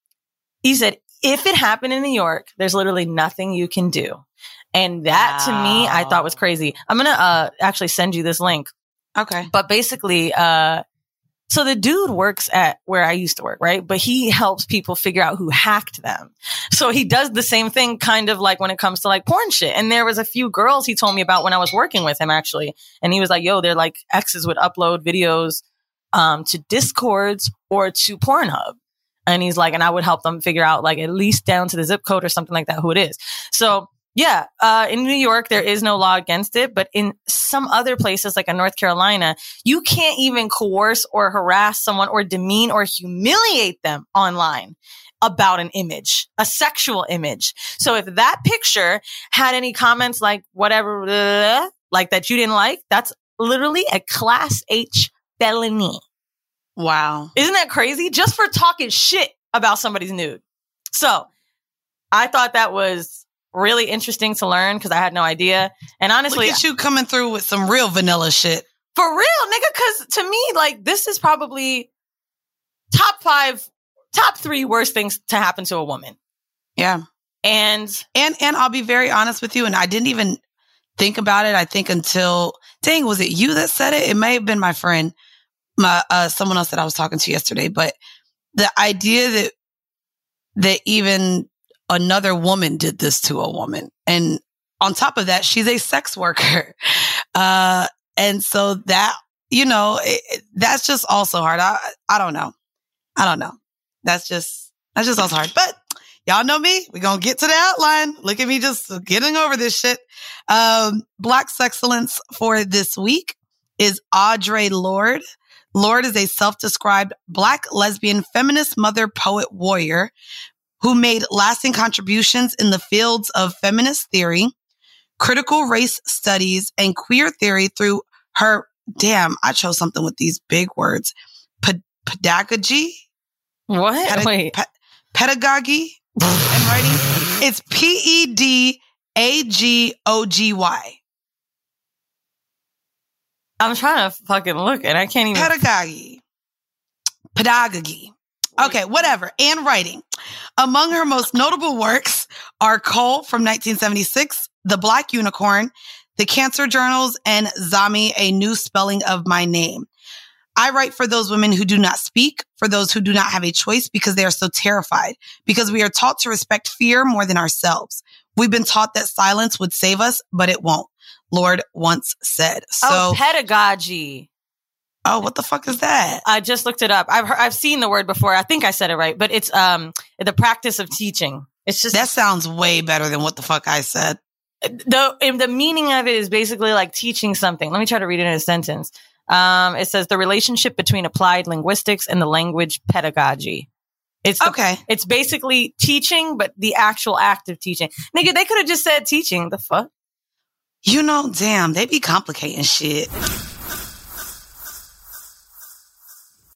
he said, if it happened in New York, there's literally nothing you can do. And that to me, I thought was crazy. I'm going to uh, actually send you this link. Okay. But basically, uh, so the dude works at where I used to work, right? But he helps people figure out who hacked them. So he does the same thing kind of like when it comes to like porn shit. And there was a few girls he told me about when I was working with him actually. And he was like, yo, they're like exes would upload videos um, to Discords or to Pornhub. And he's like, and I would help them figure out like at least down to the zip code or something like that, who it is. So yeah, uh, in New York, there is no law against it. But in some other places, like in North Carolina, you can't even coerce or harass someone or demean or humiliate them online about an image, a sexual image. So if that picture had any comments like whatever, blah, like that you didn't like, that's literally a class H felony. Wow. Isn't that crazy? Just for talking shit about somebody's nude. So I thought that was really interesting to learn because I had no idea. And honestly, Look at you coming through with some real vanilla shit. for real, nigga, because to me, like, this is probably top five, top three worst things to happen to a woman. Yeah. And And and I'll be very honest with you, and I didn't even think about it, I think, until, dang, was it you that said it? It may have been my friend, my uh, someone else that I was talking to yesterday. But the idea that that even another woman did this to a woman, and on top of that, she's a sex worker, uh, and so that, you know, it, it- that's just also hard. I I don't know, I don't know. That's just that's just also hard, but. Y'all know me. We're going to get to the outline. Look at me just getting over this shit. Um, Black Sexcellence for this week is Audre Lorde. Lorde is a self-described Black lesbian feminist mother, poet, warrior who made lasting contributions in the fields of feminist theory, critical race studies, and queer theory through her, damn, I chose something with these big words, P- pedagogy? What? Pedi- Wait. pe- pedagogy and writing. It's P E D A G O G Y. I'm trying to fucking look and I can't even. Pedagogy. Pedagogy. Okay, whatever. And writing. Among her most notable works are Cole from nineteen seventy-six, The Black Unicorn, The Cancer Journals, and Zami, A New Spelling of My Name. I write for those women who do not speak, for those who do not have a choice because they are so terrified, because we are taught to respect fear more than ourselves. We've been taught that silence would save us, but it won't. Lorde once said. So, oh, pedagogy. Oh, what the fuck is that? I just looked it up. I've heard, I've seen the word before. I think I said it right, but it's um the practice of teaching. It's just That sounds way better than what the fuck I said. the and the meaning of it is basically like teaching something. Let me try to read it in a sentence. Um, it says the relationship between applied linguistics and the language pedagogy. It's the, Okay. It's basically teaching, but the actual act of teaching. Nigga, they could have just said teaching. The fuck? You know, damn, they be complicating shit.